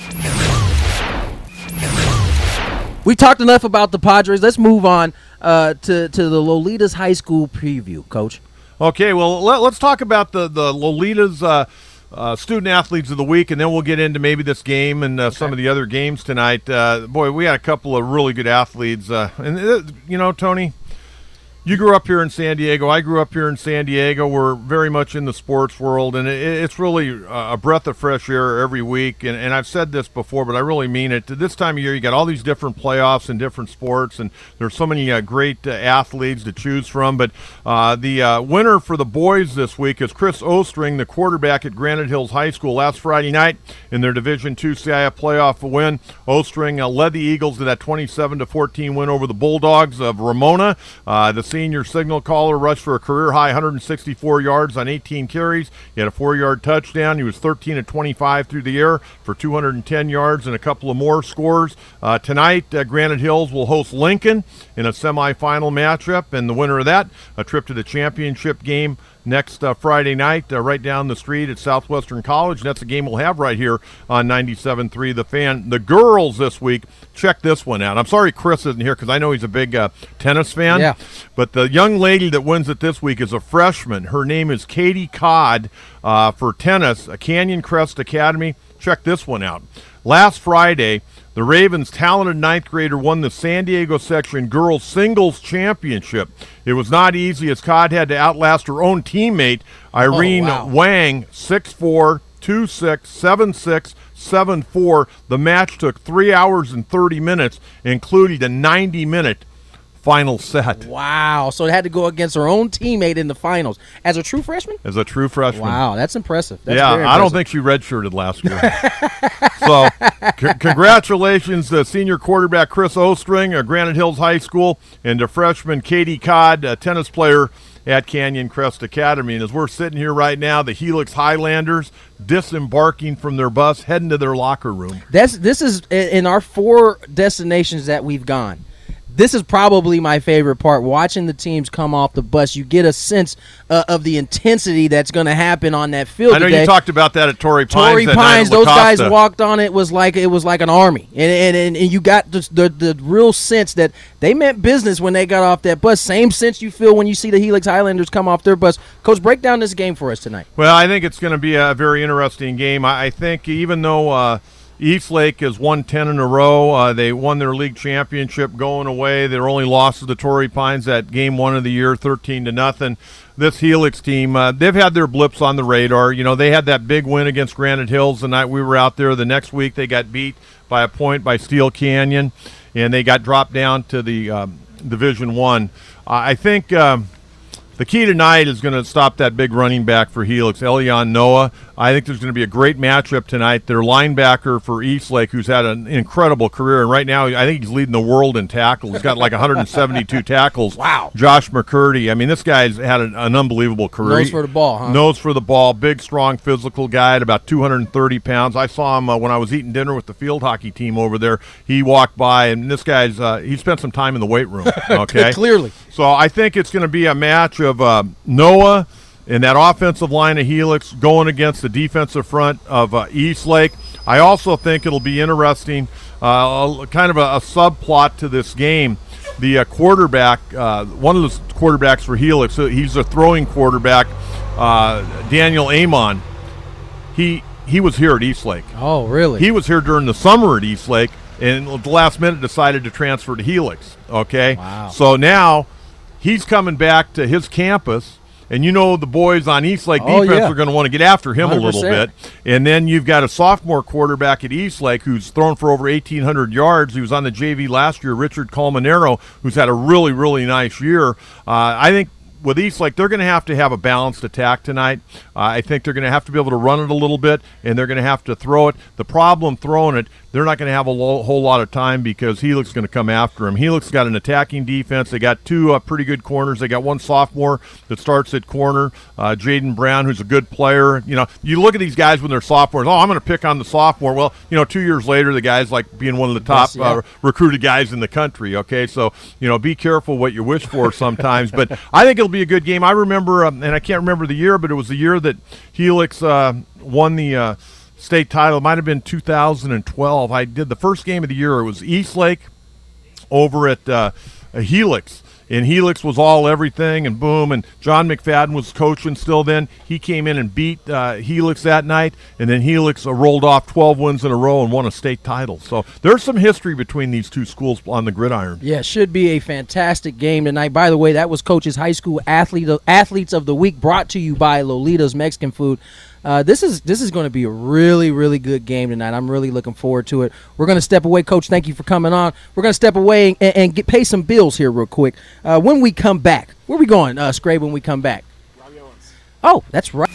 We talked enough about the Padres. Let's move on to the Lolitas High School preview, Coach. Okay, well, let's talk about the Lolitas student athletes of the week, and then we'll get into maybe this game and some of the other games tonight. Boy, we had a couple of really good athletes. And, you know, Tony, You grew up here in San Diego. I grew up here in San Diego. We're very much in the sports world, and it's really a breath of fresh air every week. And I've said this before, but I really mean it. This time of year, you got all these different playoffs and different sports, and there's so many great athletes to choose from. But the winner for the boys this week is Chris Ostring, the quarterback at Granite Hills High School. Last Friday night in their Division II CIF playoff win, Ostring led the Eagles to that 27-14 win over the Bulldogs of Ramona. The senior signal caller rushed for a career-high 164 yards on 18 carries. He had a 4-yard touchdown. He was 13 of 25 through the air for 210 yards and a couple of more scores. Tonight, Granite Hills will host Lincoln in a semifinal matchup, and the winner of that, a trip to the championship game next Friday night right down the street at Southwestern College. And that's a game we'll have right here on 97.3 The Fan. The girls this week, check this one out. I'm sorry Chris isn't here because I know he's a big tennis fan. Yeah. But the young lady that wins it this week is a freshman. Her name is Katie Codd for tennis, Canyon Crest Academy. Check this one out. Last Friday, the Ravens' talented ninth grader won the San Diego section girls singles championship. It was not easy as Codd had to outlast her own teammate, Irene Wang, 6'4", 2'6", 7'6", 7'4". The match took 3 hours and 30 minutes, including a 90-minute final set. Wow. So it had to go against her own teammate in the finals. As a true freshman? As a true freshman. Wow, that's impressive. That's yeah, very impressive. I don't think she redshirted last year. So congratulations to senior quarterback Chris Ostring of Granite Hills High School and to freshman Katie Codd, a tennis player at Canyon Crest Academy. And as we're sitting here right now, the Helix Highlanders disembarking from their bus, heading to their locker room. This is in our 4 destinations that we've gone. This is probably my favorite part, watching the teams come off the bus. You get a sense of the intensity that's going to happen on that field I know today. You talked about that at Torrey Pines. Torrey Pines, those guys walked on it was like an army. And you got the real sense that they meant business when they got off that bus. Same sense you feel when you see the Helix Highlanders come off their bus. Coach, break down this game for us tonight. Well, I think it's going to be a very interesting game. I think even though Eastlake has won 10 in a row. They won their league championship going away. Their only loss to the Torrey Pines that game 1 of the year, 13-0. This Helix team, they've had their blips on the radar. You know, they had that big win against Granite Hills the night we were out there. The next week they got beat by a point by Steel Canyon, and they got dropped down to the Division I. I think the key tonight is going to stop that big running back for Helix, Elion Noah. I think there's going to be a great matchup tonight. Their linebacker for Eastlake, who's had an incredible career, and right now I think he's leading the world in tackles. He's got like 172 tackles. Wow. Josh McCurdy. I mean, this guy's had an unbelievable career. Nose for the ball, huh? Nose for the ball. Big, strong, physical guy at about 230 pounds. I saw him when I was eating dinner with the field hockey team over there. He walked by, and this guy's he spent some time in the weight room. Okay, Clearly. So I think it's going to be a match of Noah and that offensive line of Helix going against the defensive front of Eastlake. I also think it'll be interesting, kind of a subplot to this game. The quarterback, one of the quarterbacks for Helix, he's a throwing quarterback, Daniel Amon. He was here at Eastlake. Oh, really? He was here during the summer at Eastlake, and at the last minute decided to transfer to Helix. Okay? Wow. So now he's coming back to his campus, and you know the boys on Eastlake defense are going to want to get after him 100%. A little bit. And then you've got a sophomore quarterback at Eastlake who's thrown for over 1,800 yards. He was on the JV last year, Richard Colmanero, who's had a really, really nice year. I think with Eastlake, they're going to have a balanced attack tonight. I think they're going to have to be able to run it a little bit, and they're going to have to throw it. The problem throwing it, they're not going to have a whole lot of time because Helix is going to come after him. Helix got an attacking defense. They got 2 pretty good corners. They got one sophomore that starts at corner, Jaden Brown, who's a good player. You know, you look at these guys when they're sophomores. Oh, I'm going to pick on the sophomore. Well, 2 years later, the guy's like being one of the top recruited guys in the country. Okay, so be careful what you wish for sometimes. But I think it'll be a good game. I remember, and I can't remember the year, but it was the year that Helix won the state title. It might have been 2012. I did the first game of the year. It was Eastlake over at Helix. and Helix was all everything, and boom, and John McFadden was coaching still then. He came in and beat Helix that night, and then Helix rolled off 12 wins in a row and won a state title. So there's some history between these two schools on the gridiron. Yeah, should be a fantastic game tonight. By the way, that was Coach's High School Athletes of the Week, brought to you by Lolita's Mexican Food. This is going to be a really, really good game tonight. I'm really looking forward to it. We're going to step away. Coach, thank you for coming on. We're going to step away and pay some bills here real quick. When we come back, where are we going, Scrape, when we come back? Robbie Owens. Oh, that's right.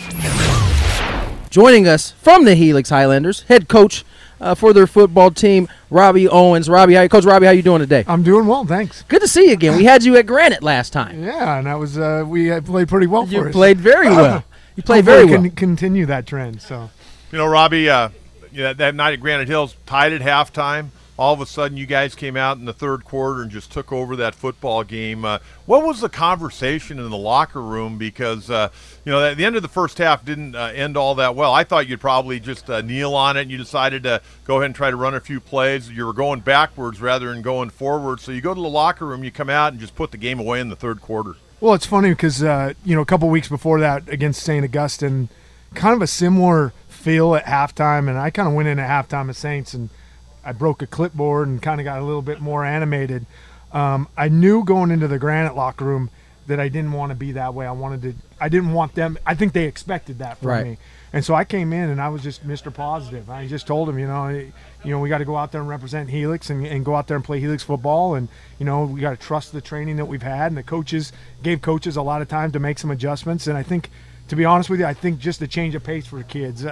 Joining us from the Helix Highlanders, head coach for their football team, Robbie Owens. Coach Robbie, how you doing today? I'm doing well, thanks. Good to see you again. We had you at Granite last time. Yeah, and that was we played pretty well for us. You played very well. You played very well. Can continue that trend. So, Robbie, that night at Granite Hills, tied at halftime. All of a sudden, you guys came out in the third quarter and just took over that football game. What was the conversation in the locker room? Because, at the end of the first half didn't end all that well. I thought you'd probably just kneel on it, and you decided to go ahead and try to run a few plays. You were going backwards rather than going forward. So you go to the locker room, you come out and just put the game away in the third quarter. Well, it's funny because, a couple weeks before that against St. Augustine, kind of a similar feel at halftime, and I kind of went in at halftime at Saints, and I broke a clipboard and kind of got a little bit more animated. I knew going into the Granite locker room that I didn't want to be that way. I didn't want them. I think they expected that from me. And so I came in and I was just Mr. Positive. I just told them, we got to go out there and represent Helix and go out there and play Helix football. And, we got to trust the training that we've had. And the coaches gave coaches a lot of time to make some adjustments. And I think, to be honest with you, I think just a change of pace for the kids.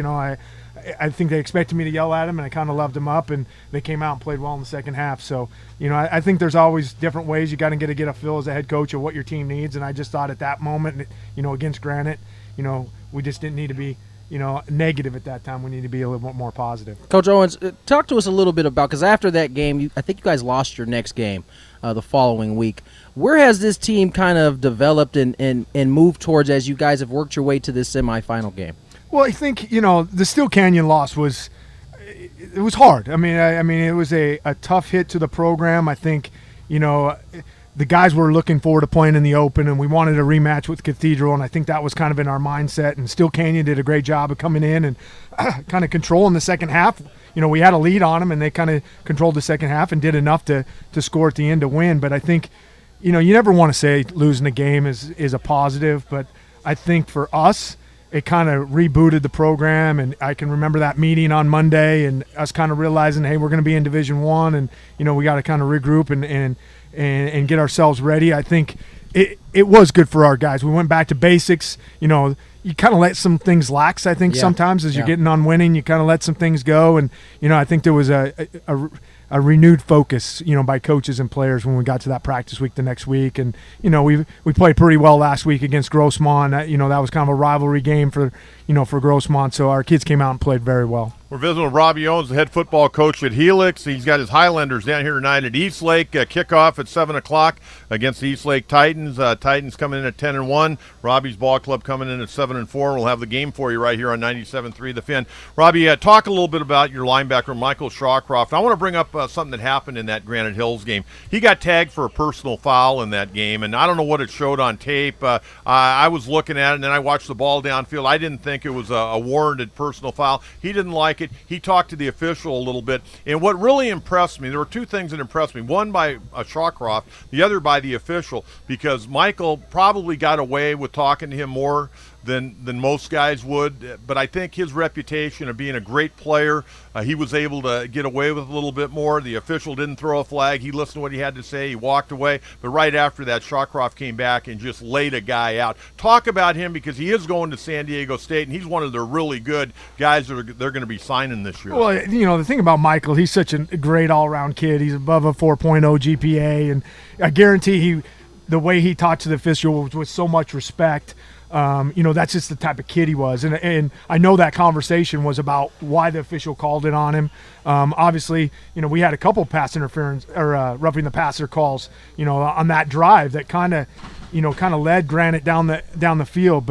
I think they expected me to yell at them, and I kind of loved them up, and they came out and played well in the second half. So, I think there's always different ways you got to get a feel as a head coach of what your team needs. And I just thought at that moment, against Granite, we just didn't need to be, negative at that time. We need to be a little bit more positive. Coach Owens, talk to us a little bit about, because after that game, I think you guys lost your next game the following week. Where has this team kind of developed and moved towards as you guys have worked your way to this semifinal game? Well, I think, the Steel Canyon loss was hard. I mean, it was a tough hit to the program. I think, the guys were looking forward to playing in the Open, and we wanted a rematch with Cathedral, and I think that was kind of in our mindset. And Steel Canyon did a great job of coming in and kind of controlling the second half. We had a lead on them, and they kind of controlled the second half and did enough to score at the end to win. But I think, you never want to say losing a game is a positive, but I think for us, it kind of rebooted the program, and I can remember that meeting on Monday and us kind of realizing, hey, we're going to be in Division I, and we got to kind of regroup and get ourselves ready. I think it was good for our guys. We went back to basics. You kind of let some things lax. I think sometimes as you're getting on winning, you kind of let some things go, and I think there was a renewed focus, by coaches and players when we got to that practice week the next week. And, we played pretty well last week against Grossmont. That was kind of a rivalry game for Grossmont. So our kids came out and played very well. We're visiting with Robbie Owens, the head football coach at Helix. He's got his Highlanders down here tonight at Eastlake. Kickoff at 7 o'clock against the Eastlake Titans. Titans coming in at 10-1. Robbie's ball club coming in at 7-4. We'll have the game for you right here on 97.3 The Fin. Robbie, talk a little bit about your linebacker, Michael Shawcroft. I want to bring up something that happened in that Granite Hills game. He got tagged for a personal foul in that game, and I don't know what it showed on tape. I was looking at it, and then I watched the ball downfield. I didn't think it was a warranted personal foul. He didn't like it. He talked to the official a little bit, and what really impressed me, there were two things that impressed me. One by Shawcroft, the other by the official, because Michael probably got away with talking to him more than most guys would, but I think his reputation of being a great player, he was able to get away with a little bit more. The official didn't throw a flag. He listened to what he had to say. He walked away, but right after that, Shawcroft came back and just laid a guy out. Talk about him, because he is going to San Diego State, and he's one of the really good guys that they're going to be signing this year. Well, the thing about Michael, he's such a great all-around kid. He's above a 4.0 GPA, and I guarantee the way he talked to the official was with so much respect. That's just the type of kid he was. And I know that conversation was about why the official called it on him. Obviously, we had a couple pass interference or roughing the passer calls, on that drive that kind of led Granite down the field. But,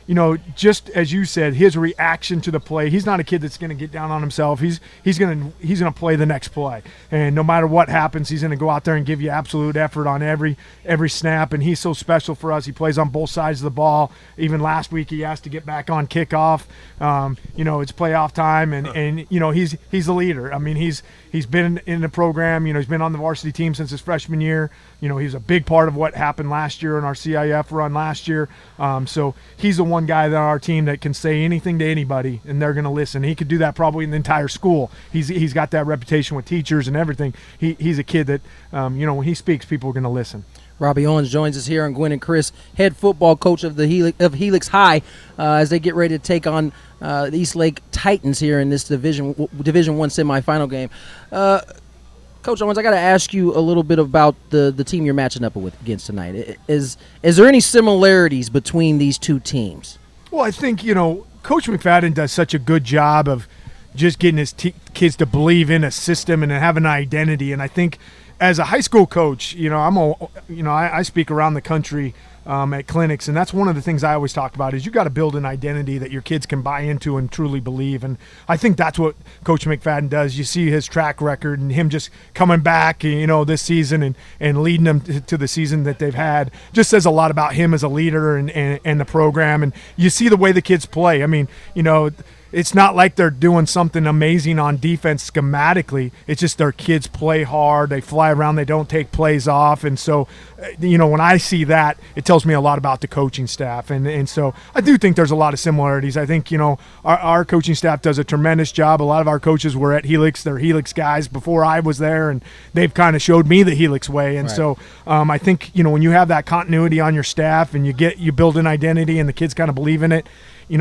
just as you said, his reaction to the play. He's not a kid that's going to get down on himself. He's going to play the next play, and no matter what happens, he's going to go out there and give you absolute effort on every snap. And he's so special for us. He plays on both sides of the ball. Even last week, he asked to get back on kickoff. It's playoff time, and he's the leader. I mean, he's been in the program. He's been on the varsity team since his freshman year. He's a big part of what happened last year in our CIF run last year. So he's the one guy on our team that can say anything to anybody, and they're going to listen. He could do that probably in the entire school. He's got that reputation with teachers and everything. He's a kid that, when he speaks, people are going to listen. Robbie Owens joins us here on Gwynn and Chris, head football coach of the Helix High, as they get ready to take on the East Lake Titans here in this Division I semifinal game. Coach Owens, I got to ask you a little bit about the team you're matching up against tonight. Is there any similarities between these two teams? Well, I think, Coach McFadden does such a good job of just getting his kids to believe in a system and have an identity. And I think as a high school coach, I speak around the country at clinics, and that's one of the things I always talk about is you got to build an identity that your kids can buy into and truly believe. And I think that's what Coach McFadden does. You see his track record and him just coming back, this season and leading them to the season that they've had just says a lot about him as a leader and the program. And you see the way the kids play. I mean, it's not like they're doing something amazing on defense schematically. It's just their kids play hard. They fly around. They don't take plays off. And so, when I see that, it tells me a lot about the coaching staff. And so I do think there's a lot of similarities. I think, our coaching staff does a tremendous job. A lot of our coaches were at Helix. They're Helix guys before I was there, and they've kind of showed me the Helix way. And so I think, when you have that continuity on your staff and you build an identity and the kids kind of believe in it,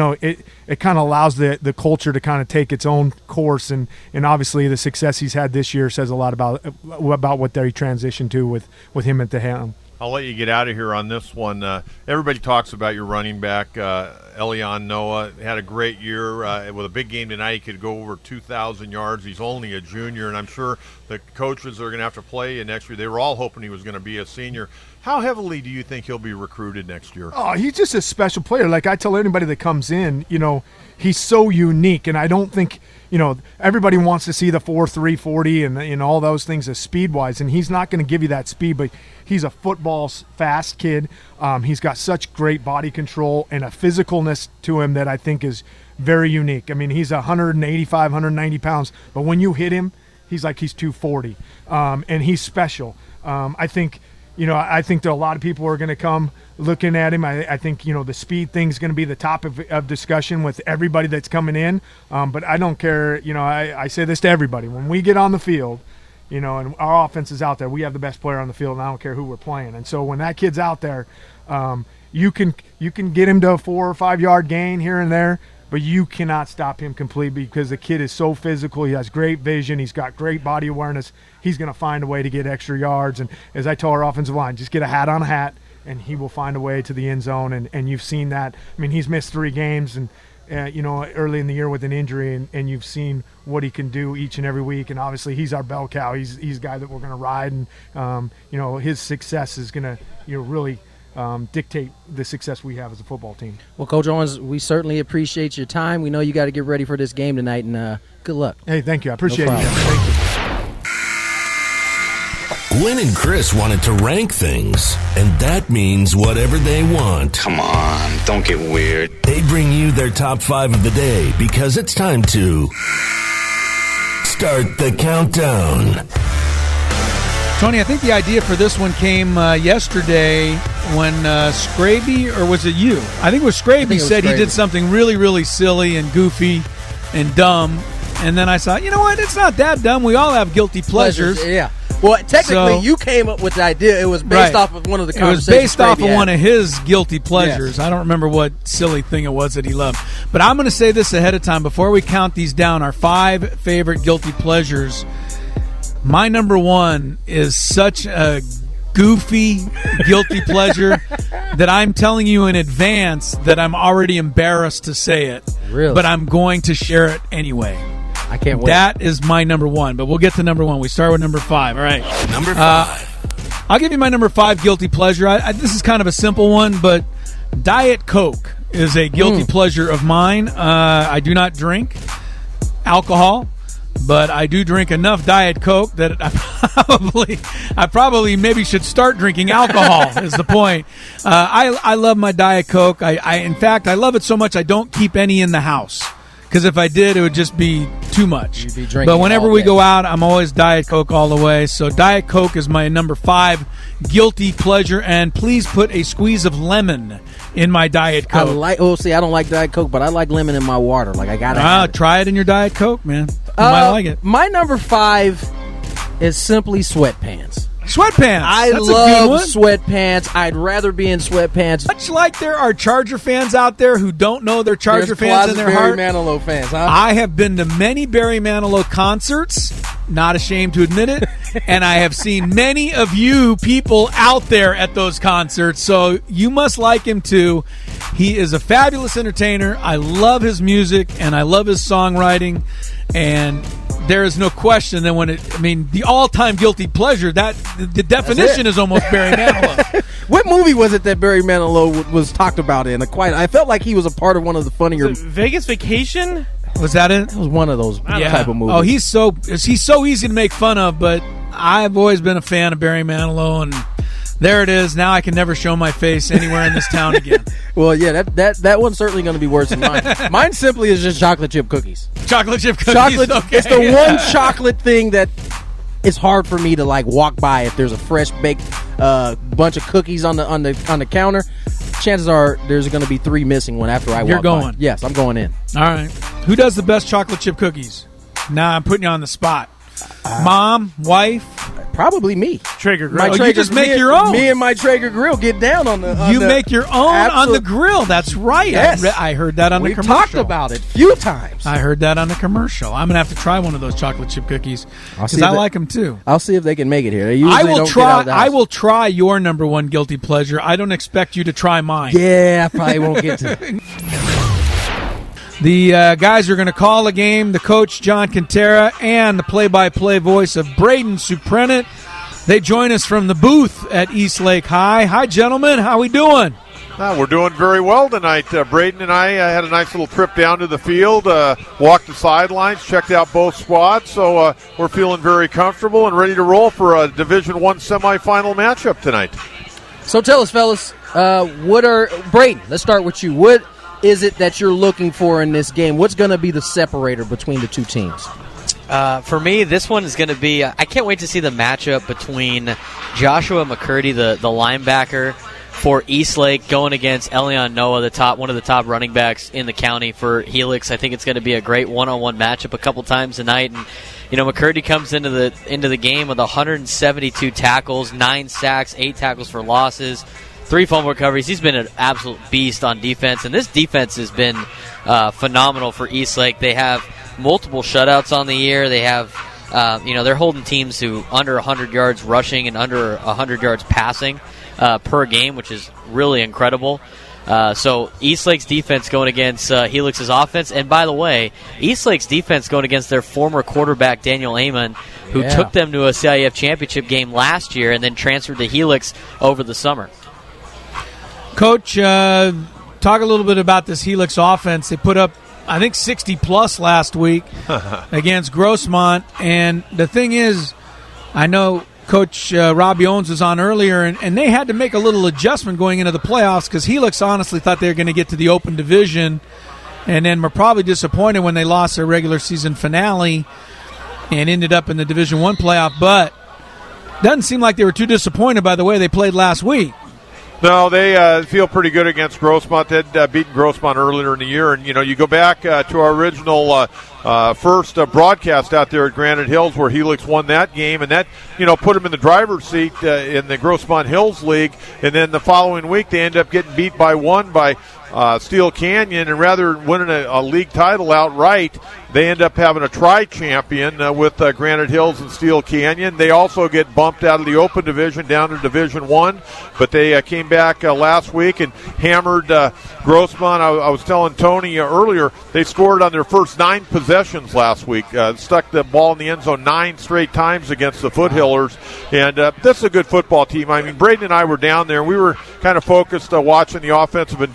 it kind of allows the culture to kind of take its own course, and obviously the success he's had this year says a lot about what they transitioned to with him at the helm. I'll let you get out of here on this one. Everybody talks about your running back, Elion Noah. Had a great year with a big game tonight. He could go over 2,000 yards. He's only a junior, and I'm sure the coaches are going to have to play next year. They were all hoping he was going to be a senior. How heavily do you think he'll be recruited next year? Oh, he's just a special player. Like I tell anybody that comes in, he's so unique, and I don't think everybody wants to see the 4.3 40 and all those things as speed-wise, and he's not going to give you that speed, but he's a football fast kid. He's got such great body control and a physicalness to him that I think is very unique. I mean, he's 185, 190 pounds, but when you hit him, he's like he's 240, and he's special. I think that a lot of people are going to come looking at him. I think, the speed thing is going to be the top of discussion with everybody that's coming in. But I don't care. I say this to everybody. When we get on the field, and our offense is out there, we have the best player on the field, and I don't care who we're playing. And so when that kid's out there, you can get him to a 4 or 5 yard gain here and there, but you cannot stop him completely because the kid is so physical. He has great vision. He's got great body awareness. He's going to find a way to get extra yards. And as I tell our offensive line, just get a hat on a hat, and he will find a way to the end zone. And you've seen that. I mean, he's missed 3 games and early in the year with an injury, and you've seen what he can do each and every week. And obviously he's our bell cow. He's a guy that we're going to ride, and his success is going to really dictate the success we have as a football team. Well, Coach Owens, we certainly appreciate your time. We know you got to get ready for this game tonight, and good luck. Hey, thank you. I appreciate it. Thank you. Gwynn and Chris wanted to rank things, and that means whatever they want. Come on, don't get weird. They bring you their top 5 of the day because it's time to start the countdown. Tony, I think the idea for this one came yesterday when Scraby, or was it you? I think it was Scraby said he did something really, really silly and goofy and dumb. And then I thought, you know what? It's not that dumb. We all have guilty pleasures. Yeah. Well, technically, you came up with the idea. It was based off of one of the conversations. It was based off of one of his guilty pleasures. Yes. I don't remember what silly thing it was that he loved. But I'm going to say this ahead of time. Before we count these down, our 5 favorite guilty pleasures, my number 1 is such a goofy guilty pleasure that I'm telling you in advance that I'm already embarrassed to say it. Really? But I'm going to share it anyway. I can't wait. That is my number 1, but we'll get to number 1. We start with number 5. All right. Number 5. I'll give you my number 5 guilty pleasure. This is kind of a simple one, but Diet Coke is a guilty pleasure of mine. I do not drink alcohol, but I do drink enough Diet Coke that I probably maybe should start drinking alcohol. Is the point? I love my Diet Coke. In fact, I love it so much I don't keep any in the house. Because if I did, it would just be too much. You'd be drinking but whenever all we day. go out, I'm always Diet Coke all the way. So Diet Coke is my number 5 guilty pleasure. And please put a squeeze of lemon in my Diet Coke. I don't like Diet Coke, but I like lemon in my water. Like, I gotta have it. Try it in your Diet Coke, man. You might like it. My number 5 is simply sweatpants. Sweatpants. I That's a good love one. sweatpants. I'd rather be in sweatpants. Much like there are Charger fans out there who don't know they're Charger There's fans in their Barry heart. Manilow fans, huh? I have been to many Barry Manilow concerts, not ashamed to admit it, and I have seen many of you people out there at those concerts, so you must like him too. He is a fabulous entertainer. I love his music, and I love his songwriting, and there is no question that the all-time guilty pleasure, that the definition is almost Barry Manilow. What movie was it that Barry Manilow was talked about in? I felt like he was a part of one of the funnier. Vegas Vacation? Was that it? It was one of those type of movies. Oh, he's so easy to make fun of, but I've always been a fan of Barry Manilow, and there it is. Now I can never show my face anywhere in this town again. Well, yeah, that one's certainly going to be worse than mine. Mine simply is just chocolate chip cookies. Chocolate chip cookies. Chocolate. Okay. It's the one chocolate thing that it's hard for me to walk by if there's a fresh baked bunch of cookies on the counter. Chances are there's going to be 3 missing when after I walk by. You're going. Yes, I'm going in. All right. Who does the best chocolate chip cookies? Now I'm putting you on the spot. Mom, wife, probably me. Traeger Grill. You just make your own. Me and my Traeger Grill get down on the. You make your own on the grill. That's right. Yes. I heard that on the We've commercial. talked about it a few times. I heard that on the commercial. I'm gonna have to try one of those chocolate chip cookies because I like them too. I'll see if they can make it here. They usually I will don't try. Get out of the house. I will try your number 1 guilty pleasure. I don't expect you to try mine. Yeah, I probably won't get to. The guys are going to call a game. The coach, John Quintera, and the play-by-play voice of Braden Suprenant. They join us from the booth at East Lake High. Hi, gentlemen. How we doing? We're doing very well tonight. Braden and I had a nice little trip down to the field, walked the sidelines, checked out both squads, so we're feeling very comfortable and ready to roll for a Division I semifinal matchup tonight. So tell us, fellas, Braden, let's start with you. What is it that you're looking for in this game? What's going to be the separator between the two teams? For me, this one is going to be I can't wait to see the matchup between Joshua McCurdy, the linebacker for Eastlake, going against Elion Noah, one of the top running backs in the county for Helix. I think it's going to be a great one-on-one matchup a couple times tonight. And McCurdy comes into the game with 172 tackles, 9 sacks, 8 tackles for losses, 3 fumble recoveries. He's been an absolute beast on defense, and this defense has been phenomenal for Eastlake. They have multiple shutouts on the year. They have, they're holding teams to under 100 yards rushing and under 100 yards passing per game, which is really incredible. So Eastlake's defense going against Helix's offense. And by the way, Eastlake's defense going against their former quarterback, Daniel Amon, who took them to a CIF championship game last year and then transferred to Helix over the summer. Coach, talk a little bit about this Helix offense. They put up, I think, 60-plus last week against Grossmont. And the thing is, I know Coach Robbie Owens was on earlier, and they had to make a little adjustment going into the playoffs because Helix honestly thought they were going to get to the open division, and then were probably disappointed when they lost their regular season finale and ended up in the Division I playoff. But doesn't seem like they were too disappointed by the way they played last week. No, they feel pretty good against Grossmont. They'd beaten Grossmont earlier in the year. And, you go back to our original first broadcast out there at Granite Hills where Helix won that game. And that, put them in the driver's seat in the Grossmont Hills League. And then the following week they end up getting beat by 1 by Steel Canyon. And rather than winning a league title outright, they end up having a tri-champion with Granite Hills and Steel Canyon. They also get bumped out of the open division down to Division I, but they came back last week and hammered Grossmont. I was telling Tony earlier, they scored on their first 9 possessions last week, stuck the ball in the end zone 9 straight times against the Foothillers, and this is a good football team. I mean, Braden and I were down there, and we were kind of focused watching the offensive and defensive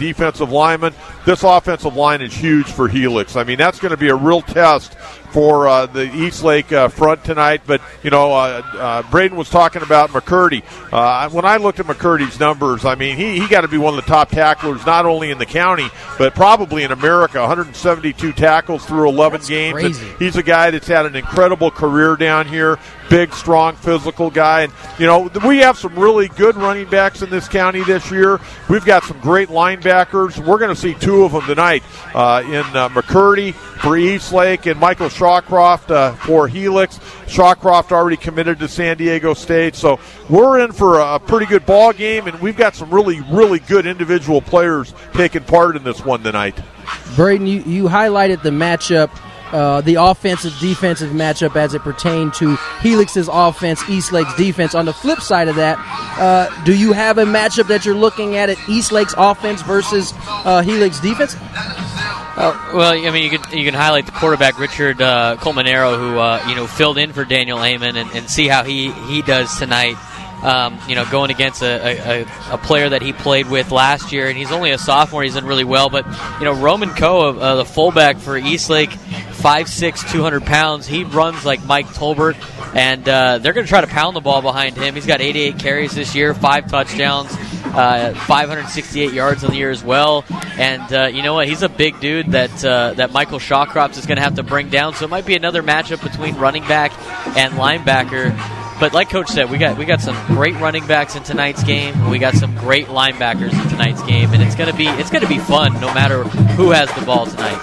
offensive linemen. This offensive line is huge for Helix. I mean, that's going to be a real test for the Eastlake front tonight. But, Braden was talking about McCurdy. When I looked at McCurdy's numbers, I mean, he got to be one of the top tacklers, not only in the county, but probably in America. 172 tackles through 11 games. Crazy. And he's a guy that's had an incredible career down here. Big, strong, physical guy. And, we have some really good running backs in this county this year. We've got some great linebackers. We're going to see two of them tonight in McCurdy for Eastlake and Michael Shawcroft for Helix. Shawcroft already committed to San Diego State. So we're in for a pretty good ball game, and we've got some really, really good individual players taking part in this one tonight. Braden, you highlighted the matchup, the offensive-defensive matchup as it pertained to Helix's offense, Eastlake's defense. On the flip side of that, do you have a matchup that you're looking at Eastlake's offense versus Helix defense? Well, I mean, you can highlight the quarterback, Richard Colmanero, who filled in for Daniel Heyman, and see how he does tonight. Going against a player that he played with last year, and he's only a sophomore. He's done really well. But, Roman Coe, the fullback for Eastlake, 5'6", 200 pounds. He runs like Mike Tolbert, and they're going to try to pound the ball behind him. He's got 88 carries this year, 5 touchdowns, 568 yards on the year as well. And you know what? He's a big dude that Michael Shawcroft is going to have to bring down. So it might be another matchup between running back and linebacker. But like Coach said, we got some great running backs in tonight's game. We got some great linebackers in tonight's game, and it's gonna be fun no matter who has the ball tonight.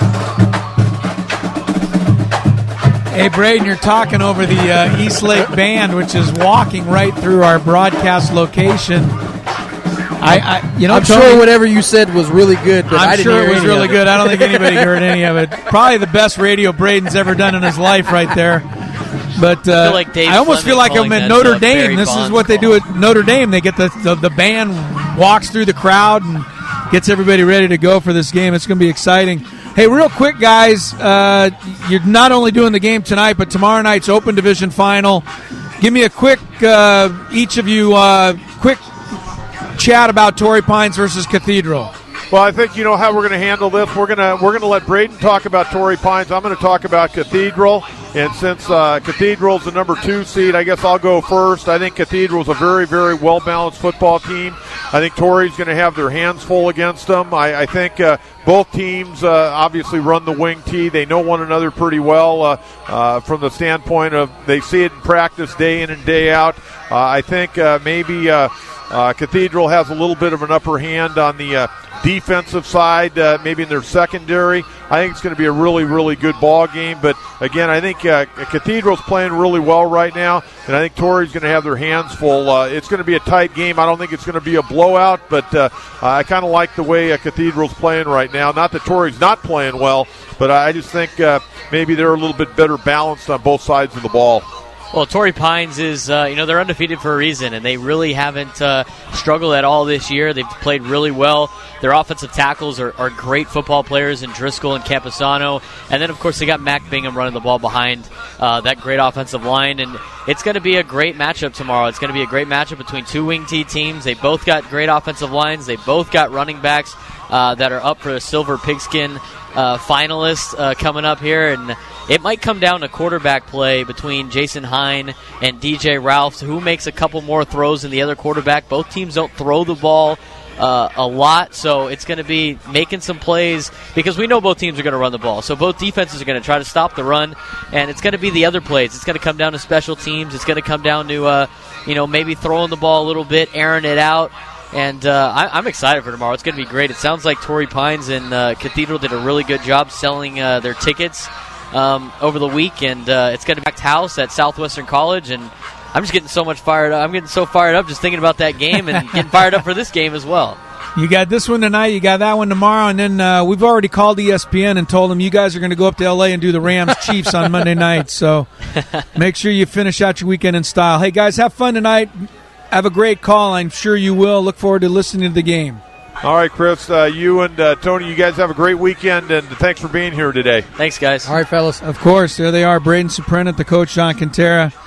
Hey, Braden, you're talking over the Eastlake band, which is walking right through our broadcast location. I'm sure whatever you said was really good, but I didn't hear it was any really of it. good. I don't think anybody heard any of it. Probably the best radio Braden's ever done in his life right there. But I almost feel like I'm at Notre Dame. This is what they do at Notre Dame. They get the band walks through the crowd and gets everybody ready to go for this game. It's going to be exciting. Hey, real quick, guys, you're not only doing the game tonight, but tomorrow night's Open Division Final. Give me a quick, each of you, quick chat about Torrey Pines versus Cathedral. Well, I think you know how we're going to handle this. We're going to let Braden talk about Torrey Pines. I'm going to talk about Cathedral. And since Cathedral's the number 2 seed, I guess I'll go first. I think Cathedral's a very, very well-balanced football team. I think Torrey's going to have their hands full against them. I think both teams obviously run the wing tee. They know one another pretty well from the standpoint of they see it in practice day in and day out. I think maybe Cathedral has a little bit of an upper hand on the defensive side, maybe in their secondary. I think it's going to be a really, really good ball game. But, again, I think Cathedral's playing really well right now, and I think Torrey's going to have their hands full. It's going to be a tight game. I don't think it's going to be a blowout, but I kind of like the way Cathedral's playing right now. Not that Torrey's not playing well, but I just think maybe they're a little bit better balanced on both sides of the ball. Well, Torrey Pines is, they're undefeated for a reason, and they really haven't struggled at all this year. They've played really well. Their offensive tackles are great football players in Driscoll and Camposano. And then, of course, they got Mac Bingham running the ball behind that great offensive line. And it's going to be a great matchup tomorrow. It's going to be a great matchup between two wing T teams. They both got great offensive lines. They both got running backs that are up for a Silver Pigskin finalists coming up here. And it might come down to quarterback play between Jason Hine and DJ Ralph, who makes a couple more throws than the other quarterback. Both teams don't throw the ball a lot, so it's going to be making some plays because we know both teams are going to run the ball. So both defenses are going to try to stop the run, and it's going to be the other plays. It's going to come down to special teams. It's going to come down to maybe throwing the ball a little bit, airing it out. And I'm excited for tomorrow. It's going to be great. It sounds like Torrey Pines and Cathedral did a really good job selling their tickets over the week, and it's going to be packed house at Southwestern College, and I'm just getting so much fired up. I'm getting so fired up just thinking about that game and getting fired up for this game as well. You got this one tonight, you got that one tomorrow, and then we've already called ESPN and told them you guys are going to go up to L.A. and do the Rams-Chiefs on Monday night, so make sure you finish out your weekend in style. Hey, guys, have fun tonight. Have a great call. I'm sure you will. Look forward to listening to the game. All right, Chris, you and Tony, you guys have a great weekend, and thanks for being here today. Thanks, guys. All right, fellas. Of course, there they are, Braden Suprenant, the coach, John Quintera.